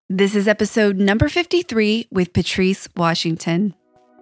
This is episode number 53 with Patrice Washington.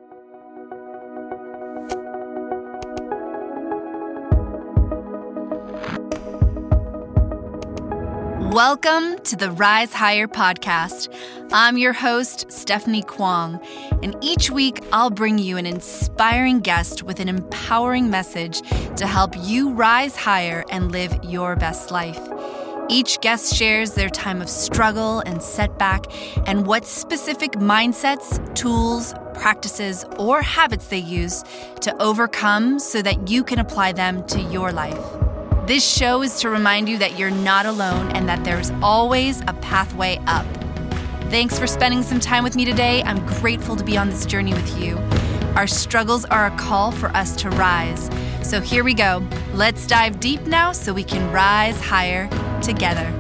Welcome to the Rise Higher podcast. I'm your host, Stephanie Kwong, and each week I'll bring you an inspiring guest with an empowering message to help you rise higher and live your best life. Each guest shares their time of struggle and setback and what specific mindsets, tools, practices, or habits they use to overcome so that you can apply them to your life. This show is to remind you that you're not alone and that there's always a pathway up. Thanks for spending some time with me today. I'm grateful to be on this journey with you. Our struggles are a call for us to rise. So here we go. Let's dive deep now so we can rise higher together.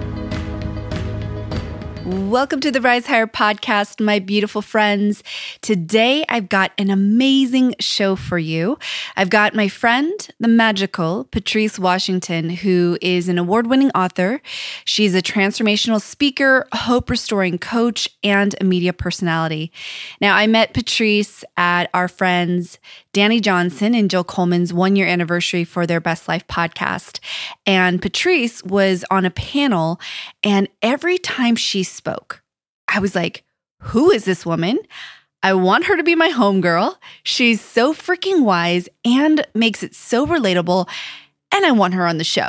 Welcome to the Rise Higher podcast, my beautiful friends. Today, I've got an amazing show for you. I've got my friend, the magical Patrice Washington, who is an award-winning author. She's a transformational speaker, hope-restoring coach, and a media personality. Now, I met Patrice at our friends Danny Johnson and Jill Coleman's one-year anniversary for their Best Life podcast. And Patrice was on a panel, and every time she spoke, I was like, who is this woman? I want her to be my homegirl. She's so freaking wise and makes it so relatable, and I want her on the show.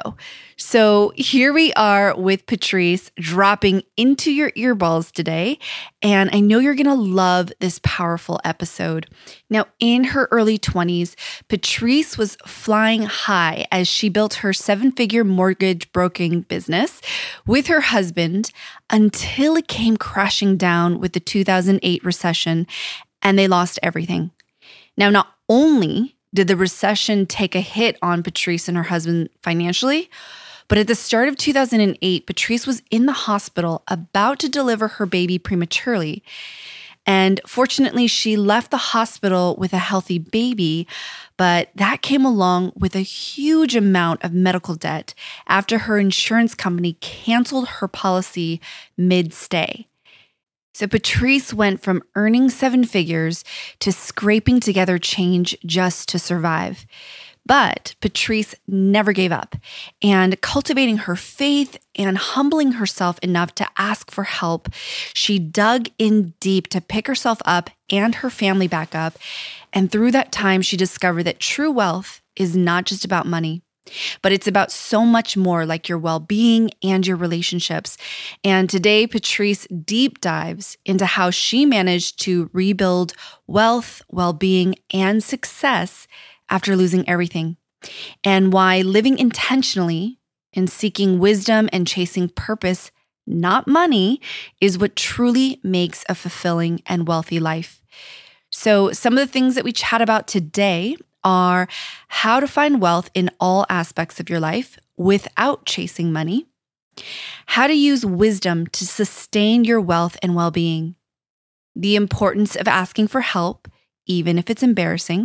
So here we are with Patrice dropping into your earballs today, and I know you're going to love this powerful episode. Now, in her early 20s, Patrice was flying high as she built her 7-figure mortgage broking business with her husband until it came crashing down with the 2008 recession, and they lost everything. Now, not only did the recession take a hit on Patrice and her husband financially, but at the start of 2008, Patrice was in the hospital about to deliver her baby prematurely. And fortunately, she left the hospital with a healthy baby, but that came along with a huge amount of medical debt after her insurance company canceled her policy mid-stay. So Patrice went from earning 7 figures to scraping together change just to survive. But Patrice never gave up, and cultivating her faith and humbling herself enough to ask for help, she dug in deep to pick herself up and her family back up. And through that time, she discovered that true wealth is not just about money, but it's about so much more, like your well-being and your relationships. And today, Patrice deep dives into how she managed to rebuild wealth, well-being, and success after losing everything, and why living intentionally and seeking wisdom and chasing purpose, not money, is what truly makes a fulfilling and wealthy life. So some of the things that we chat about today are how to find wealth in all aspects of your life without chasing money, how to use wisdom to sustain your wealth and well-being, the importance of asking for help, even if it's embarrassing,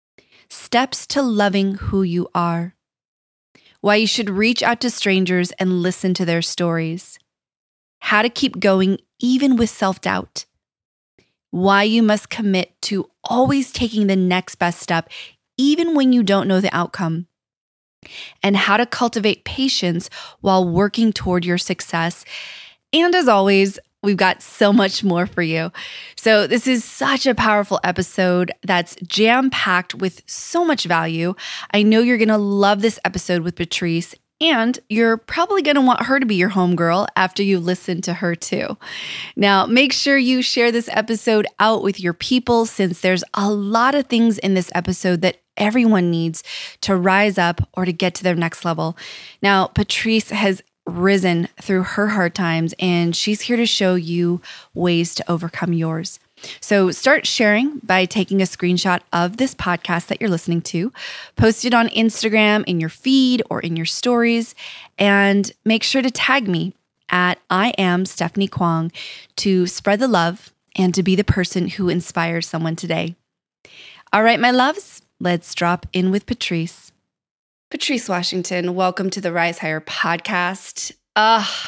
steps to loving who you are, why you should reach out to strangers and listen to their stories, how to keep going even with self-doubt, why you must commit to always taking the next best step even when you don't know the outcome, and how to cultivate patience while working toward your success. And as always, we've got so much more for you. So this is such a powerful episode that's jam-packed with so much value. I know you're going to love this episode with Patrice, and you're probably going to want her to be your homegirl after you listen to her too. Now, make sure you share this episode out with your people, since there's a lot of things in this episode that everyone needs to rise up or to get to their next level. Now, Patrice has risen through her hard times, and she's here to show you ways to overcome yours. So start sharing by taking a screenshot of this podcast that you're listening to, post it on Instagram in your feed or in your stories, and make sure to tag me at I am Stephanie Kwong to spread the love and to be the person who inspires someone today. All right, my loves, let's drop in with Patrice. Patrice Washington, welcome to the Rise Higher podcast.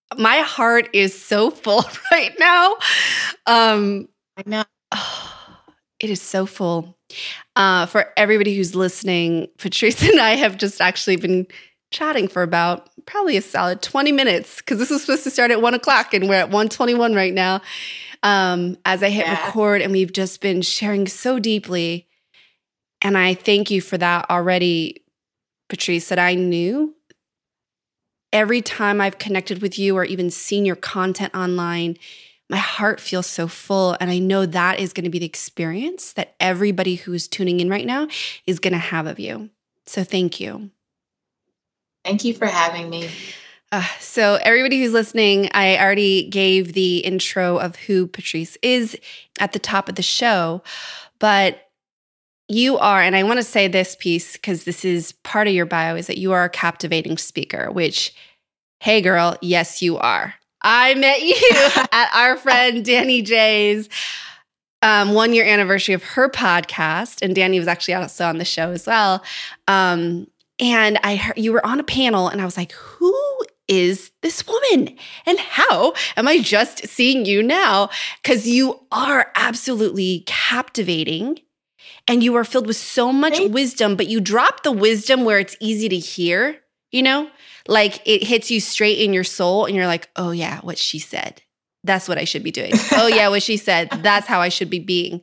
my heart is so full right now. I know. It is so full. For everybody who's listening, Patrice and I have just actually been chatting for about probably a solid 20 minutes because this was supposed to start at 1 o'clock and we're at 1:21 right now. As I hit record, and we've just been sharing so deeply. And I thank you for that already, Patrice, that I knew every time I've connected with you or even seen your content online, my heart feels so full. And I know that is going to be the experience that everybody who is tuning in right now is going to have of you. So thank you. Thank you for having me. So everybody who's listening, I already gave the intro of who Patrice is at the top of the show, but you are, and I want to say this piece because this is part of your bio, is that you are a captivating speaker, which, hey girl, yes you are. I met you at our friend Danny J's 1 year anniversary of her podcast, and Danny was actually also on the show as well. And I heard you were on a panel, and I was like, who is this woman? And how am I just seeing you now? Because you are absolutely captivating and you are filled with so much wisdom, but you drop the wisdom where it's easy to hear, you know, like it hits you straight in your soul and you're like, oh yeah, what she said. That's what I should be doing. Oh yeah, what she said. That's how I should be being.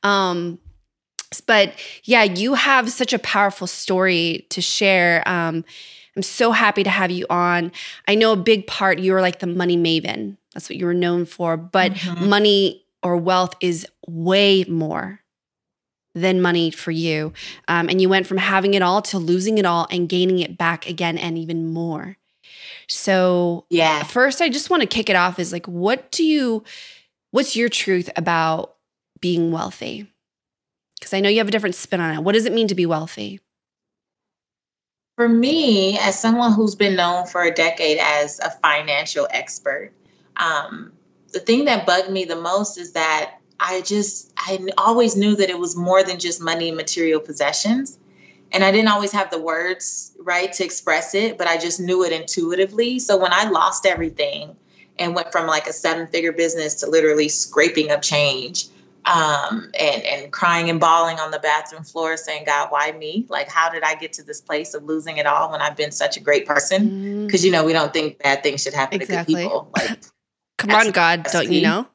But yeah, you have such a powerful story to share. I'm so happy to have you on. I know a big part, you were like the money maven. That's what you were known for. But money or wealth is way more than money for you. And you went from having it all to losing it all and gaining it back again and even more. So first, I just want to kick it off is like, what's your truth about being wealthy? Because I know you have a different spin on it. What does it mean to be wealthy? For me, as someone who's been known for a decade as a financial expert, the thing that bugged me the most is that I always knew that it was more than just money and material possessions. And I didn't always have the words right to express it, but I just knew it intuitively. So when I lost everything and went from like a 7-figure business to literally scraping up change, and crying and bawling on the bathroom floor saying, God, why me? Like, how did I get to this place of losing it all when I've been such a great person? Because, we don't think bad things should happen to good people. Like, come on, God, don't you know?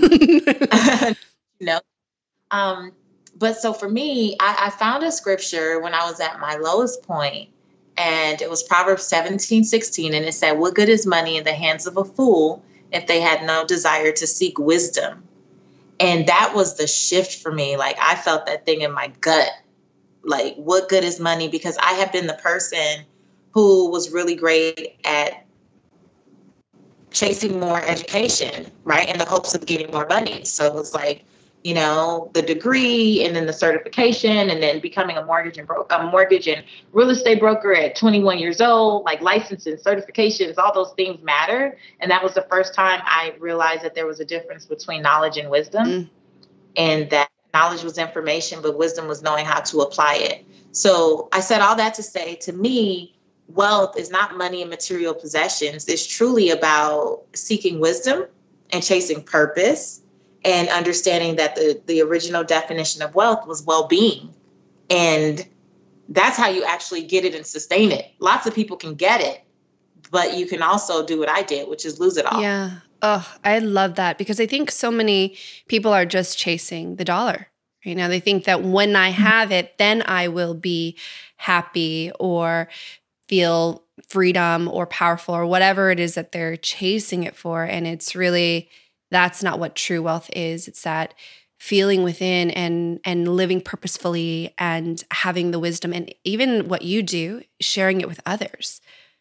But so for me, I found a scripture when I was at my lowest point, and it was Proverbs 17:16. And it said, what good is money in the hands of a fool if they had no desire to seek wisdom? And that was the shift for me. Like, I felt that thing in my gut. Like, what good is money? Because I have been the person who was really great at chasing more education, right? In the hopes of getting more money. So it was like, the degree and then the certification and then becoming a mortgage and real estate broker at 21 years old, like licensing, certifications, all those things matter. And that was the first time I realized that there was a difference between knowledge and wisdom, and that knowledge was information, but wisdom was knowing how to apply it. So I said all that to say, to me, wealth is not money and material possessions. It's truly about seeking wisdom and chasing purpose, and understanding that the original definition of wealth was well-being. And that's how you actually get it and sustain it. Lots of people can get it, but you can also do what I did, which is lose it all. Yeah. Oh, I love that, because I think so many people are just chasing the dollar. Right now, they think that when I have it, then I will be happy or feel freedom or powerful or whatever it is that they're chasing it for. And it's really, that's not what true wealth is. It's that feeling within and living purposefully and having the wisdom, and even what you do, sharing it with others.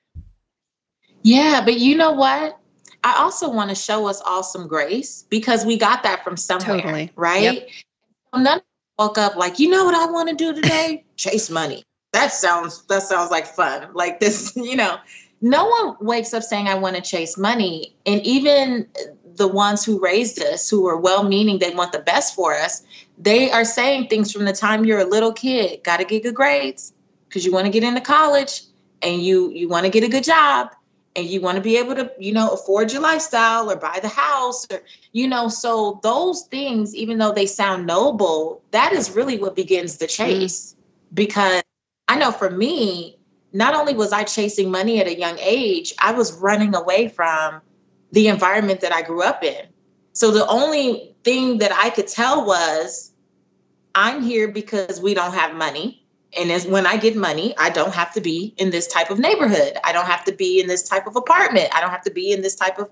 Yeah, but you know what? I also want to show us all some grace, because we got that from somewhere, totally. Right? Yep. None of us woke up like, you know what I want to do today? Chase money. That sounds like fun. Like this, no one wakes up saying, I want to chase money. And even the ones who raised us, who are well-meaning, they want the best for us, they are saying things from the time you're a little kid. Got to get good grades because you want to get into college and you want to get a good job. and you want to be able to, afford your lifestyle or buy the house or, so those things, even though they sound noble, that is really what begins the chase. Because I know for me, not only was I chasing money at a young age, I was running away from the environment that I grew up in. So the only thing that I could tell was, I'm here because we don't have money. And when I get money, I don't have to be in this type of neighborhood. I don't have to be in this type of apartment. I don't have to be in this type of,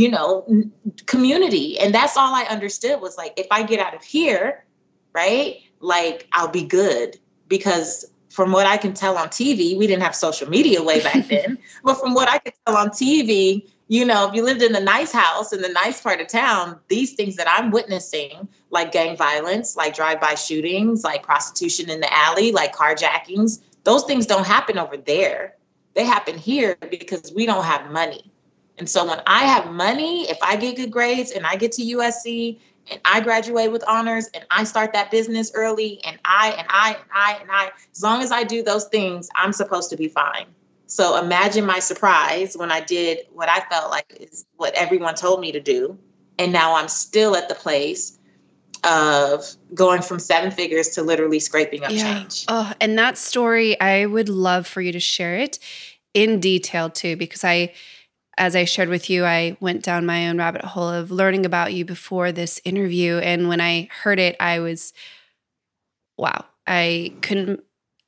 community. And that's all I understood was like, if I get out of here, right, like I'll be good. Because from what I can tell on TV, we didn't have social media way back then. But from what I could tell on TV, if you lived in a nice house in the nice part of town, these things that I'm witnessing, like gang violence, like drive-by shootings, like prostitution in the alley, like carjackings, those things don't happen over there. They happen here because we don't have money. And so when I have money, if I get good grades and I get to USC and I graduate with honors and I start that business early and I, as long as I do those things, I'm supposed to be fine. So imagine my surprise when I did what I felt like is what everyone told me to do. And now I'm still at the place of going from 7 figures to literally scraping up change. Oh, and that story, I would love for you to share it in detail too, because as I shared with you, I went down my own rabbit hole of learning about you before this interview. And when I heard it, I was, wow, I couldn't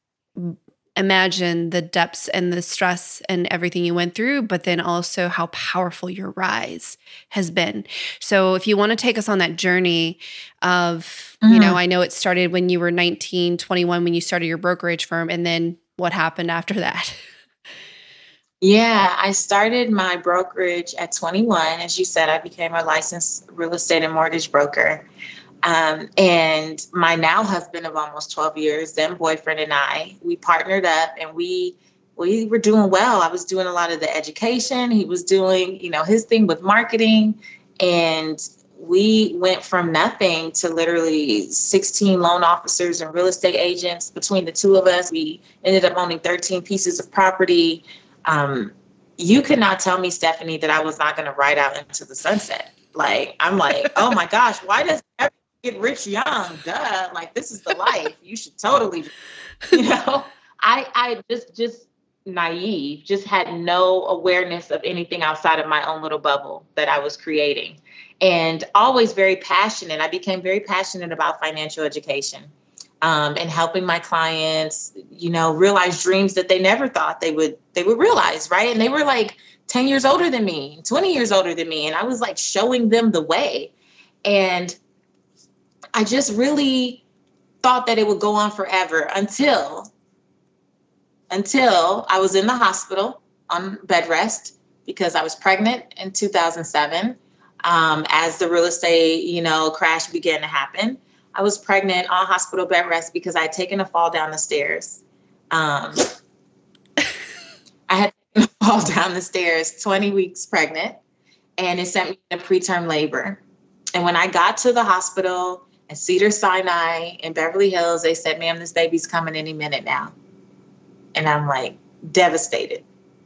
imagine the depths and the stress and everything you went through, but then also how powerful your rise has been. So if you want to take us on that journey of, I know it started when you were 19, 21, when you started your brokerage firm, and then what happened after that? Yeah, I started my brokerage at 21. As you said, I became a licensed real estate and mortgage broker. And my now husband of almost 12 years, then boyfriend and I, we partnered up and we were doing well. I was doing a lot of the education. He was doing, his thing with marketing. And we went from nothing to literally 16 loan officers and real estate agents. Between the two of us, we ended up owning 13 pieces of property. You could not tell me, Stephanie, that I was not going to ride out into the sunset. Like, I'm like, oh my gosh, why does everyone get rich young? Duh. Like, this is the life. You should totally, I just naive, just had no awareness of anything outside of my own little bubble that I was creating. And always very passionate. I became very passionate about financial education. And helping my clients, realize dreams that they never thought they would realize, right? And they were like 10 years older than me, 20 years older than me. And I was like showing them the way. And I just really thought that it would go on forever until I was in the hospital on bed rest because I was pregnant in 2007. As the real estate, crash began to happen. I was pregnant on hospital bed rest because I had taken a fall down the stairs. I had taken a fall down the stairs 20 weeks pregnant, and it sent me into preterm labor. And when I got to the hospital at Cedars-Sinai in Beverly Hills, they said, ma'am, this baby's coming any minute now. And I'm like, devastated.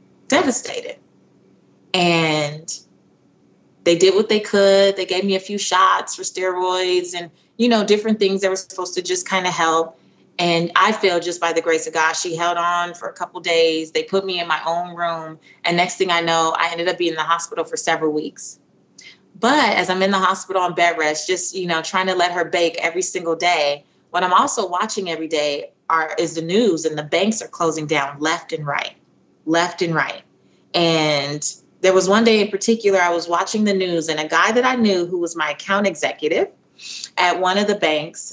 And they did what they could. They gave me a few shots for steroids and, different things that were supposed to just kind of help. And I feel just by the grace of God, she held on for a couple days. They put me in my own room. And next thing I know, I ended up being in the hospital for several weeks. But as I'm in the hospital on bed rest, just, trying to let her bake every single day, what I'm also watching every day is the news, and the banks are closing down left and right. And there was one day in particular, I was watching the news, and a guy that I knew who was my account executive at one of the banks,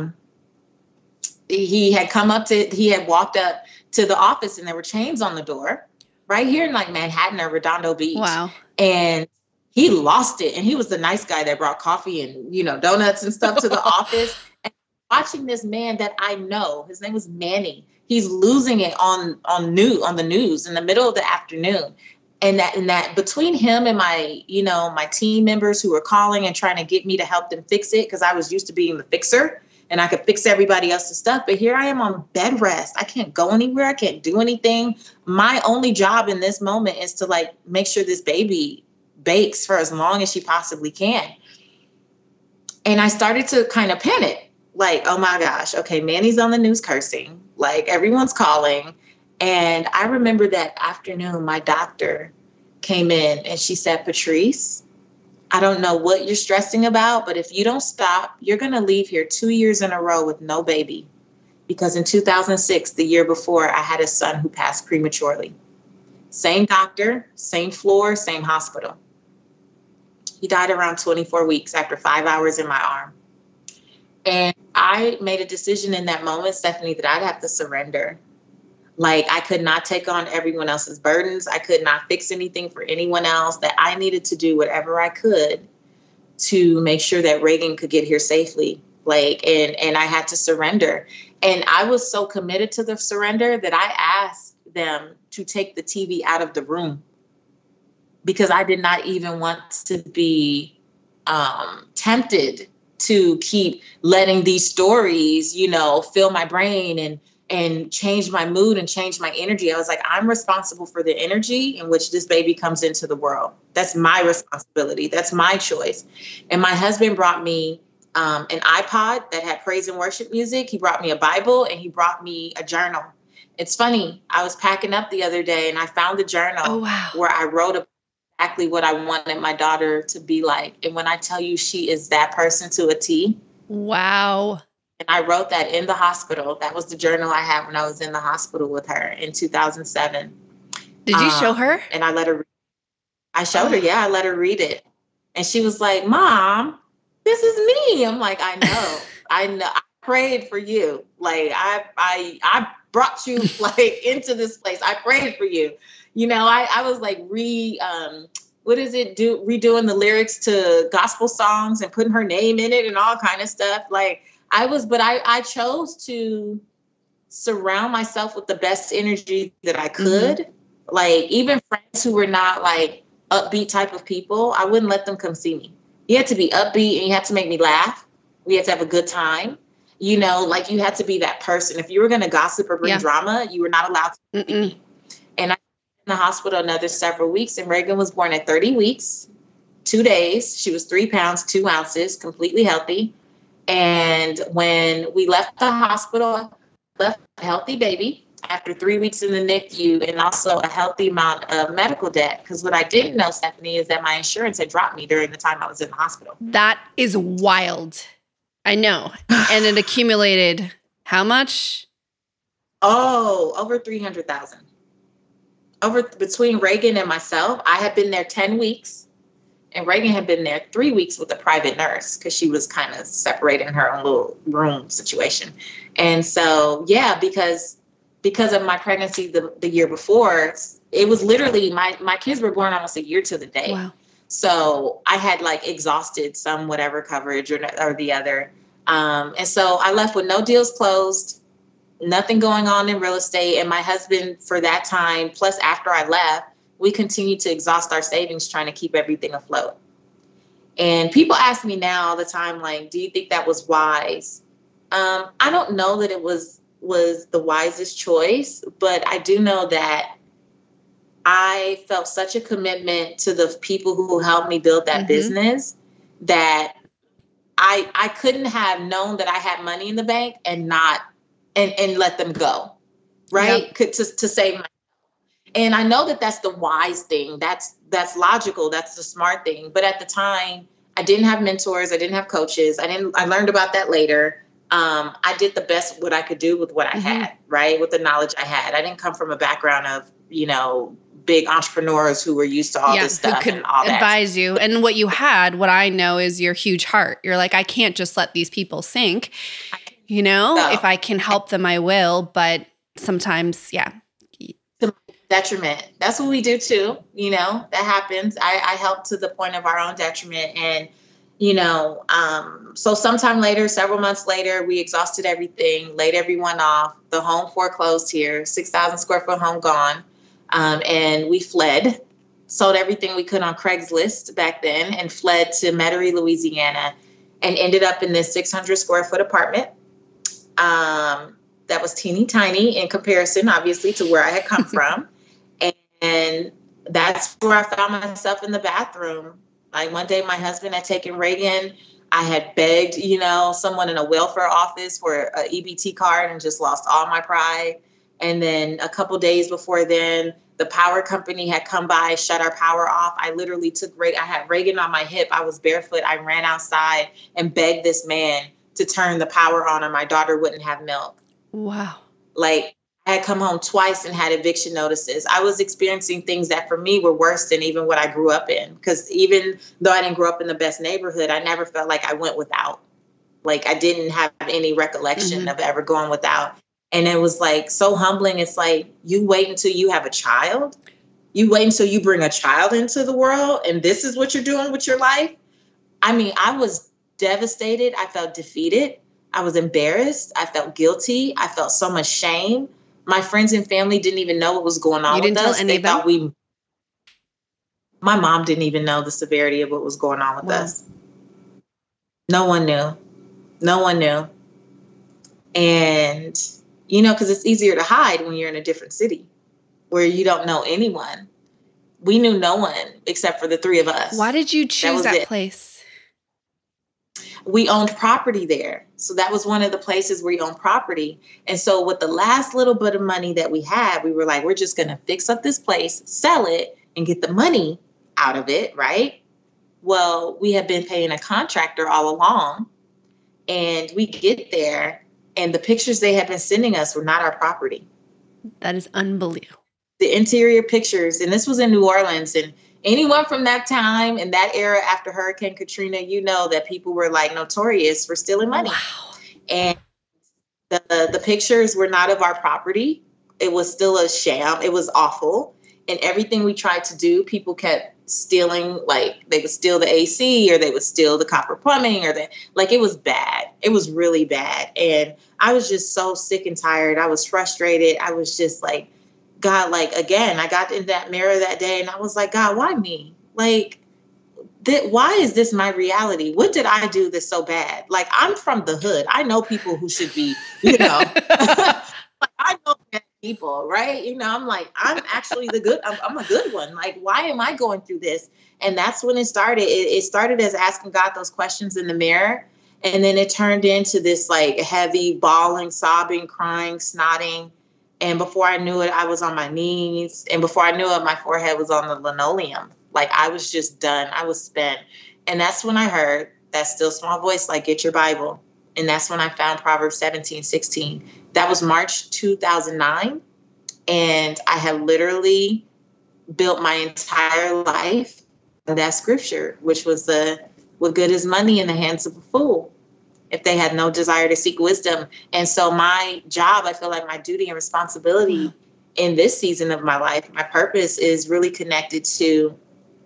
he had walked up to the office, and there were chains on the door right here in like Manhattan or Redondo Beach. Wow. And he lost it. And he was the nice guy that brought coffee and, donuts and stuff to the office. And watching this man that I know, his name was Manny. He's losing it on the news in the middle of the afternoon. And that between him and my, my team members who were calling and trying to get me to help them fix it, because I was used to being the fixer, and I could fix everybody else's stuff. But here I am on bed rest. I can't go anywhere. I can't do anything. My only job in this moment is to like make sure this baby bakes for as long as she possibly can. And I started to kind of panic, like, oh my gosh, okay, Manny's on the news cursing, like everyone's calling. And I remember that afternoon, my doctor came in and she said, Patrice, I don't know what you're stressing about, but if you don't stop, you're going to leave here 2 years in a row with no baby. Because in 2006, the year before, I had a son who passed prematurely. Same doctor, same floor, same hospital. He died around 24 weeks after 5 hours in my arm. And I made a decision in that moment, Stephanie, that I'd have to surrender. Like, I could not take on everyone else's burdens. I could not fix anything for anyone else, that I needed to do whatever I could to make sure that Reagan could get here safely. Like, and I had to surrender. And I was so committed to the surrender that I asked them to take the TV out of the room because I did not even want to be tempted to keep letting these stories, you know, fill my brain and change my mood and change my energy. I was like, I'm responsible for the energy in which this baby comes into the world. That's my responsibility. That's my choice. And my husband brought me an iPod that had praise and worship music. He brought me a Bible and he brought me a journal. It's funny. I was packing up the other day and I found a journal where I wrote exactly what I wanted my daughter to be like. And when I tell you she is that person to a T. Wow. And I wrote that in the hospital. That was the journal I had when I was in the hospital with her in 2007. Did you show her? And I let her. I showed her. Yeah, I let her read it. And she was like, Mom, this is me. I'm like, I know. I prayed for you. Like, I brought you like into this place. I prayed for you. You know, I was like redoing the lyrics to gospel songs and putting her name in it and all kind of stuff. Like, I chose to surround myself with the best energy that I could. Mm-hmm. Like, even friends who were not like upbeat type of people, I wouldn't let them come see me. You had to be upbeat and you had to make me laugh. We had to have a good time. You know, like you had to be that person. If you were going to gossip or bring drama, you were not allowed to be me. And I was in the hospital another several weeks, and Reagan was born at 30 weeks, 2 days. She was 3 pounds, 2 ounces, completely healthy. And when we left the hospital, left a healthy baby after 3 weeks in the NICU and also a healthy amount of medical debt. Because what I didn't know, Stephanie, is that my insurance had dropped me during the time I was in the hospital. That is wild. I know. And it accumulated how much? Oh, over 300,000. Between Reagan and myself, I had been there 10 weeks. And Reagan had been there 3 weeks with a private nurse because she was kind of separated in her own little room situation. And so, yeah, because of my pregnancy the year before, it was literally my kids were born almost a year to the day. Wow. So I had like exhausted some whatever coverage or the other. And so I left with no deals closed, nothing going on in real estate. And my husband for that time, plus after I left, we continued to exhaust our savings trying to keep everything afloat. And people ask me now all the time, like, do you think that was wise? I don't know that it was the wisest choice, but I do know that I felt such a commitment to the people who helped me build that business that I couldn't have known that I had money in the bank and not and let them go, right? Yep. To save my. And I know that that's the wise thing. That's logical. That's the smart thing. But at the time, I didn't have mentors. I didn't have coaches. I learned about that later. I did the best what I could do with what I had, right? With the knowledge I had. I didn't come from a background of, you know, big entrepreneurs who were used to all this stuff who could and all that. Advise you. And what you had, what I know is your huge heart. You're like, I can't just let these people sink. You know, if I can help them, I will. But sometimes, detriment. That's what we do too. You know, that happens. I help to the point of our own detriment. And, you know, so sometime later, several months later, we exhausted everything, laid everyone off. The home foreclosed here, 6,000 square foot home gone. And we fled, sold everything we could on Craigslist back then and fled to Metairie, Louisiana, and ended up in this 600 square foot apartment that was teeny tiny in comparison, obviously, to where I had come from. And that's where I found myself in the bathroom. Like one day my husband had taken Reagan. I had begged, someone in a welfare office for an EBT card and just lost all my pride. And then a couple days before then, the power company had come by, shut our power off. I literally I had Reagan on my hip. I was barefoot. I ran outside and begged this man to turn the power on, or my daughter wouldn't have milk. Wow. Like, I had come home twice and had eviction notices. I was experiencing things that for me were worse than even what I grew up in. Because even though I didn't grow up in the best neighborhood, I never felt like I went without. Like, I didn't have any recollection of ever going without. And it was like so humbling. It's like, you wait until you have a child. You wait until you bring a child into the world. And this is what you're doing with your life. I mean, I was devastated. I felt defeated. I was embarrassed. I felt guilty. I felt so much shame. My friends and family didn't even know what was going on with us. You didn't tell any of them? My mom didn't even know the severity of what was going on with us. No one knew. No one knew. And, because it's easier to hide when you're in a different city where you don't know anyone. We knew no one except for the three of us. Why did you choose that place? We owned property there. So that was one of the places where we owned property. And so with the last little bit of money that we had, we were like, we're just going to fix up this place, sell it, and get the money out of it, right? Well, we had been paying a contractor all along. And we get there, and the pictures they had been sending us were not our property. That is unbelievable. The interior pictures, and this was in New Orleans, and anyone from that time and that era after Hurricane Katrina, that people were like notorious for stealing money. Wow. And the pictures were not of our property. It was still a sham. It was awful. And everything we tried to do, people kept stealing. Like, they would steal the AC, or they would steal the copper plumbing, or it was bad. It was really bad. And I was just so sick and tired. I was frustrated. I was just like, God, again, I got in that mirror that day and I was like, God, why me? Why is this my reality? What did I do that's so bad? I'm from the hood. I know people who should be, I know bad people, right? I'm like, I'm actually I'm a good one. Why am I going through this? And that's when it started. It started as asking God those questions in the mirror. And then it turned into this heavy bawling, sobbing, crying, snotting. And before I knew it, I was on my knees. And before I knew it, my forehead was on the linoleum. I was just done. I was spent. And that's when I heard that still small voice, get your Bible. And that's when I found Proverbs 17:16. That was March 2009. And I had literally built my entire life on that scripture, which was what good is money in the hands of a fool, if they had no desire to seek wisdom. And so my job, I feel like my duty and responsibility in this season of my life, my purpose is really connected to,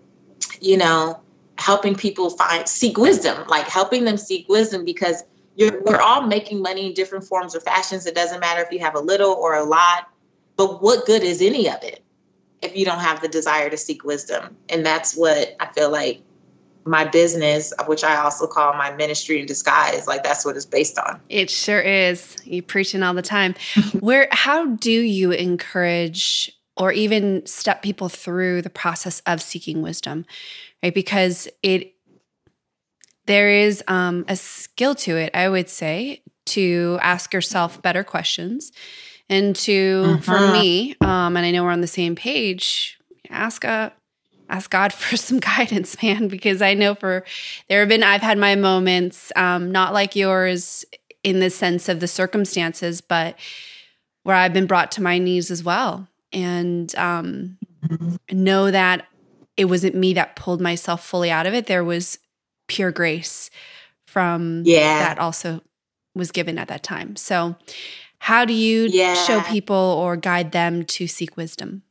helping people seek wisdom, helping them seek wisdom, because we're all making money in different forms or fashions. It doesn't matter if you have a little or a lot, but what good is any of it if you don't have the desire to seek wisdom? And that's what I feel like my business, which I also call my ministry in disguise, that's what it's based on. It sure is. You preaching all the time. How do you encourage or even step people through the process of seeking wisdom, right? Because there is a skill to it, I would say, to ask yourself better questions, and for me, and I know we're on the same page, ask God for some guidance, man, because I know I've had my moments, not like yours in the sense of the circumstances, but where I've been brought to my knees as well. And know that it wasn't me that pulled myself fully out of it. There was pure grace from that also was given at that time. So how do you show people or guide them to seek wisdom?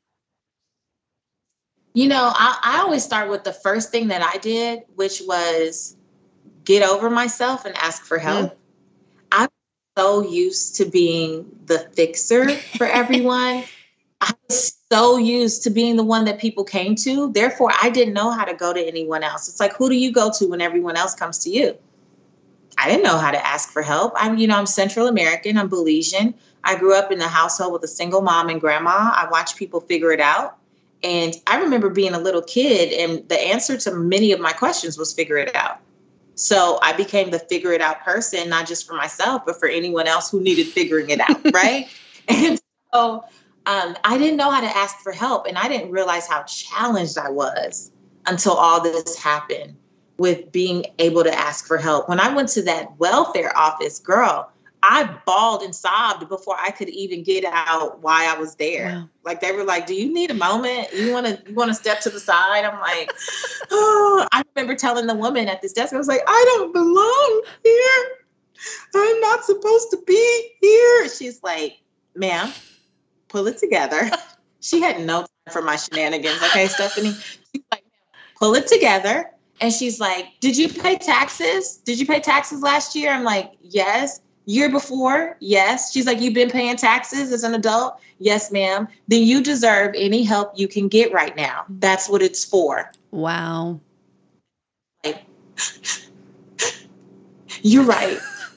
I always start with the first thing that I did, which was get over myself and ask for help. I'm so used to being the fixer for everyone. I was so used to being the one that people came to. Therefore, I didn't know how to go to anyone else. It's like, who do you go to when everyone else comes to you? I didn't know how to ask for help. I'm Central American. I'm Belizean. I grew up in a household with a single mom and grandma. I watched people figure it out. And I remember being a little kid, and the answer to many of my questions was figure it out. So I became the figure it out person, not just for myself, but for anyone else who needed figuring it out, right? And so I didn't know how to ask for help, and I didn't realize how challenged I was until all this happened with being able to ask for help. When I went to that welfare office, girl, I bawled and sobbed before I could even get out why I was there. Wow. Like, they were like, do you need a moment? You want to step to the side? I'm like, oh, I remember telling the woman at this desk, I was like, I don't belong here. I'm not supposed to be here. She's like, ma'am, pull it together. She had no time for my shenanigans. Okay, Stephanie? She's like, pull it together. And she's like, did you pay taxes? Did you pay taxes last year? I'm like, yes. Year before? Yes. She's like, you've been paying taxes as an adult? Yes, ma'am. Then you deserve any help you can get right now. That's what it's for. Wow. Like, you're right.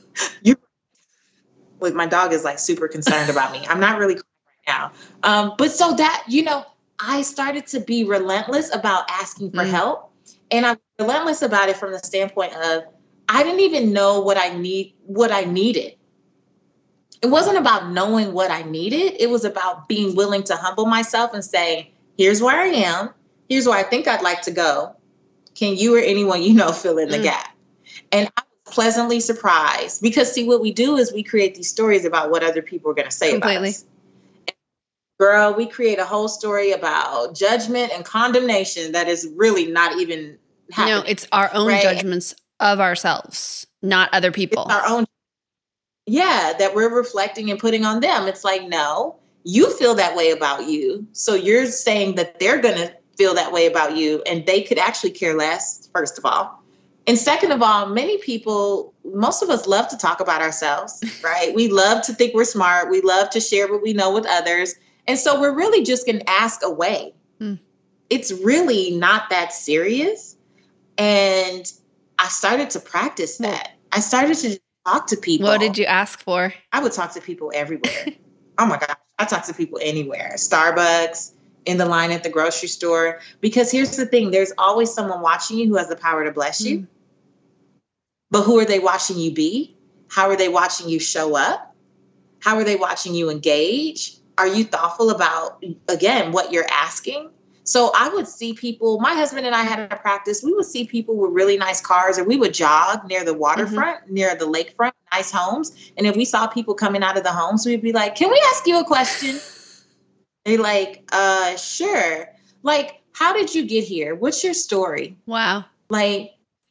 Like, my dog is like super concerned about me. I'm not really crying right now. But so that, I started to be relentless about asking for help. And I'm relentless about it from the standpoint of, I didn't even know what I needed. It wasn't about knowing what I needed. It was about being willing to humble myself and say, here's where I am. Here's where I think I'd like to go. Can you or anyone fill in the gap? And I was pleasantly surprised, because see, what we do is we create these stories about what other people are going to say about us. And, girl, we create a whole story about judgment and condemnation that is really not even happening. No, it's our own judgments of ourselves, not other people. It's our own, that we're reflecting and putting on them. It's like, no, you feel that way about you. So you're saying that they're going to feel that way about you, and they could actually care less, first of all. And second of all, most of us love to talk about ourselves, right? We love to think we're smart. We love to share what we know with others. And so we're really just going to ask away. It's really not that serious. And I started to practice that. I started to talk to people. What did you ask for? I would talk to people everywhere. Oh my gosh. I talk to people anywhere. Starbucks, in the line at the grocery store. Because here's the thing. There's always someone watching you who has the power to bless you. But who are they watching you be? How are they watching you show up? How are they watching you engage? Are you thoughtful about, again, what you're asking? So I would see people, my husband and I had a practice, we would see people with really nice cars, or we would jog near the waterfront, near the lakefront, nice homes. And if we saw people coming out of the homes, we'd be like, can we ask you a question? They're like, sure. Like, how did you get here? What's your story? Wow. Like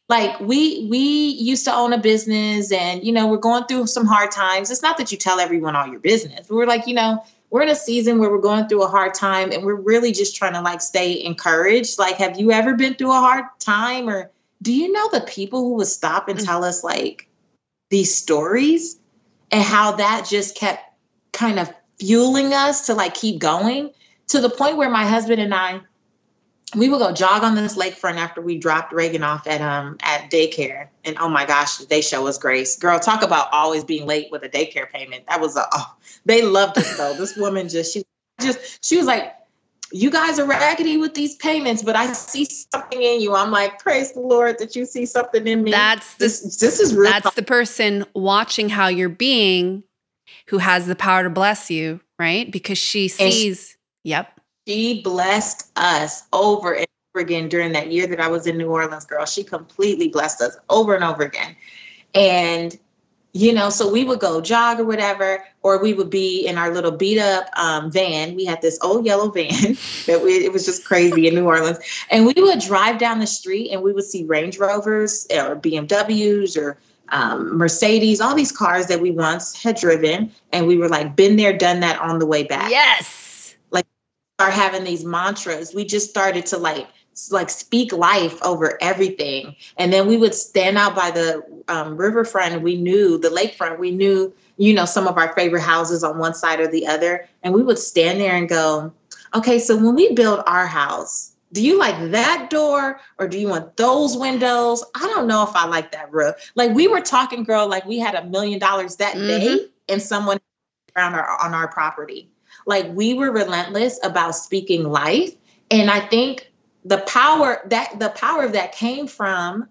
we used to own a business, and, we're going through some hard times. It's not that you tell everyone all your business. We're like, we're in a season where we're going through a hard time, and we're really just trying to stay encouraged. Like, have you ever been through a hard time? Or do you know the people who would stop and tell us these stories, and how that just kept kind of fueling us to keep going, to the point where my husband and I, we would go jog on this lakefront after we dropped Reagan off at daycare. And oh my gosh, they show us grace. Girl, talk about always being late with a daycare payment. That was they loved us though. This woman she was like, you guys are raggedy with these payments, but I see something in you. I'm like, praise the Lord that you see something in me. This is real. That's the person watching how you're being, who has the power to bless you, right? Because she sees, She blessed us over and over again during that year that I was in New Orleans, girl. She completely blessed us over and over again. And, so we would go jog or whatever, or we would be in our little beat up van. We had this old yellow van it was just crazy in New Orleans. And we would drive down the street, and we would see Range Rovers or BMWs or Mercedes, all these cars that we once had driven. And we were like, been there, done that on the way back. Yes. Start having these mantras. We just started to speak life over everything. And then we would stand out by the riverfront. We knew the lakefront. We knew, some of our favorite houses on one side or the other. And we would stand there and go, okay, so when we build our house, Do you like that door or do you want those windows? I don't know if I like that roof. Like we were talking, girl, like we had $1 million that day and someone on our property. Like we were relentless about speaking life. And I think the power of that came from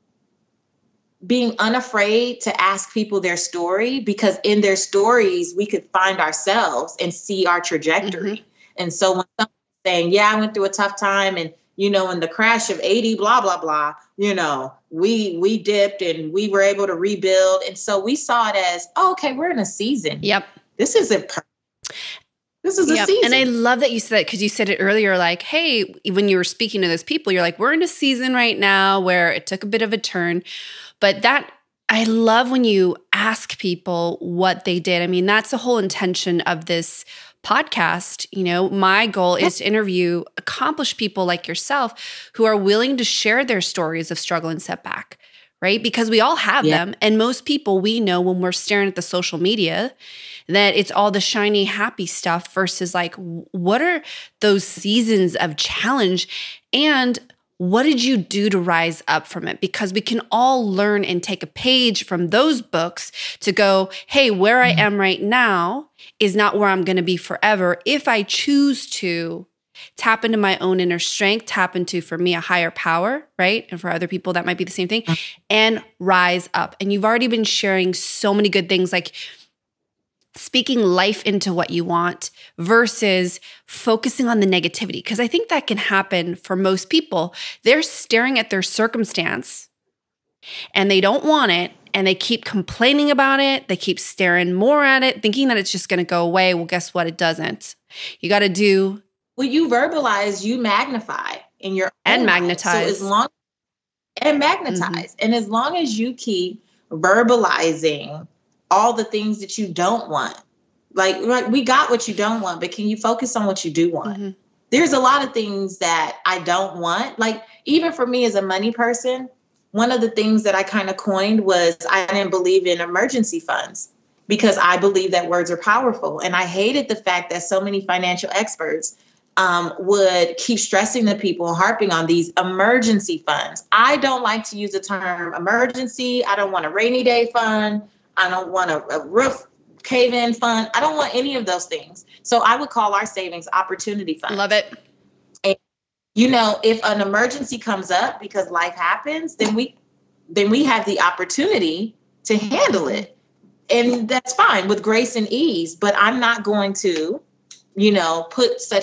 being unafraid to ask people their story, because in their stories, we could find ourselves and see our trajectory. And so when someone's saying, yeah, I went through a tough time and, you know, in the crash of 80, blah, blah, blah, you know, we dipped and we were able to rebuild. And so we saw it as, oh, okay, we're in a season. Yep. This isn't perfect. This is a season. And I love that you said that, because you said it earlier, like, hey, when you were speaking to those people, you're like, we're in a season right now where it took a bit of a turn. But that, I love when you ask people what they did. I mean, that's the whole intention of this podcast. You know, my goal is to interview accomplished people like yourself who are willing to share their stories of struggle and setback, right? Because we all have them. And most people, we know when we're staring at the social media that it's all the shiny, happy stuff versus like, what are those seasons of challenge? And what did you do to rise up from it? Because we can all learn and take a page from those books to go, hey, where I am right now is not where I'm going to be forever. If I choose to tap into my own inner strength, tap into, for me, a higher power, right? And for other people, that might be the same thing, and rise up. And you've already been sharing so many good things, like speaking life into what you want versus focusing on the negativity. Because I think that can happen for most people. They're staring at their circumstance and they don't want it, and they keep complaining about it. They keep staring more at it, thinking that it's just going to go away. Well, guess what? It doesn't. You got to do. Well, you verbalize, you magnify in your and magnetize. And as long as you keep verbalizing all the things that you don't want, like we got what you don't want, but can you focus on what you do want? There's a lot of things that I don't want. Like even for me as a money person, one of the things that I kind of coined was I didn't believe in emergency funds, because I believe that words are powerful. And I hated the fact that so many financial experts would keep stressing the people and harping on these emergency funds. I don't like to use the term emergency. I don't want a rainy day fund. I don't want a roof cave-in fund. I don't want any of those things. So I would call our savings opportunity funds. Love it. And, you know, if an emergency comes up because life happens, then we have the opportunity to handle it. And that's fine, with grace and ease. But I'm not going to, you know, put such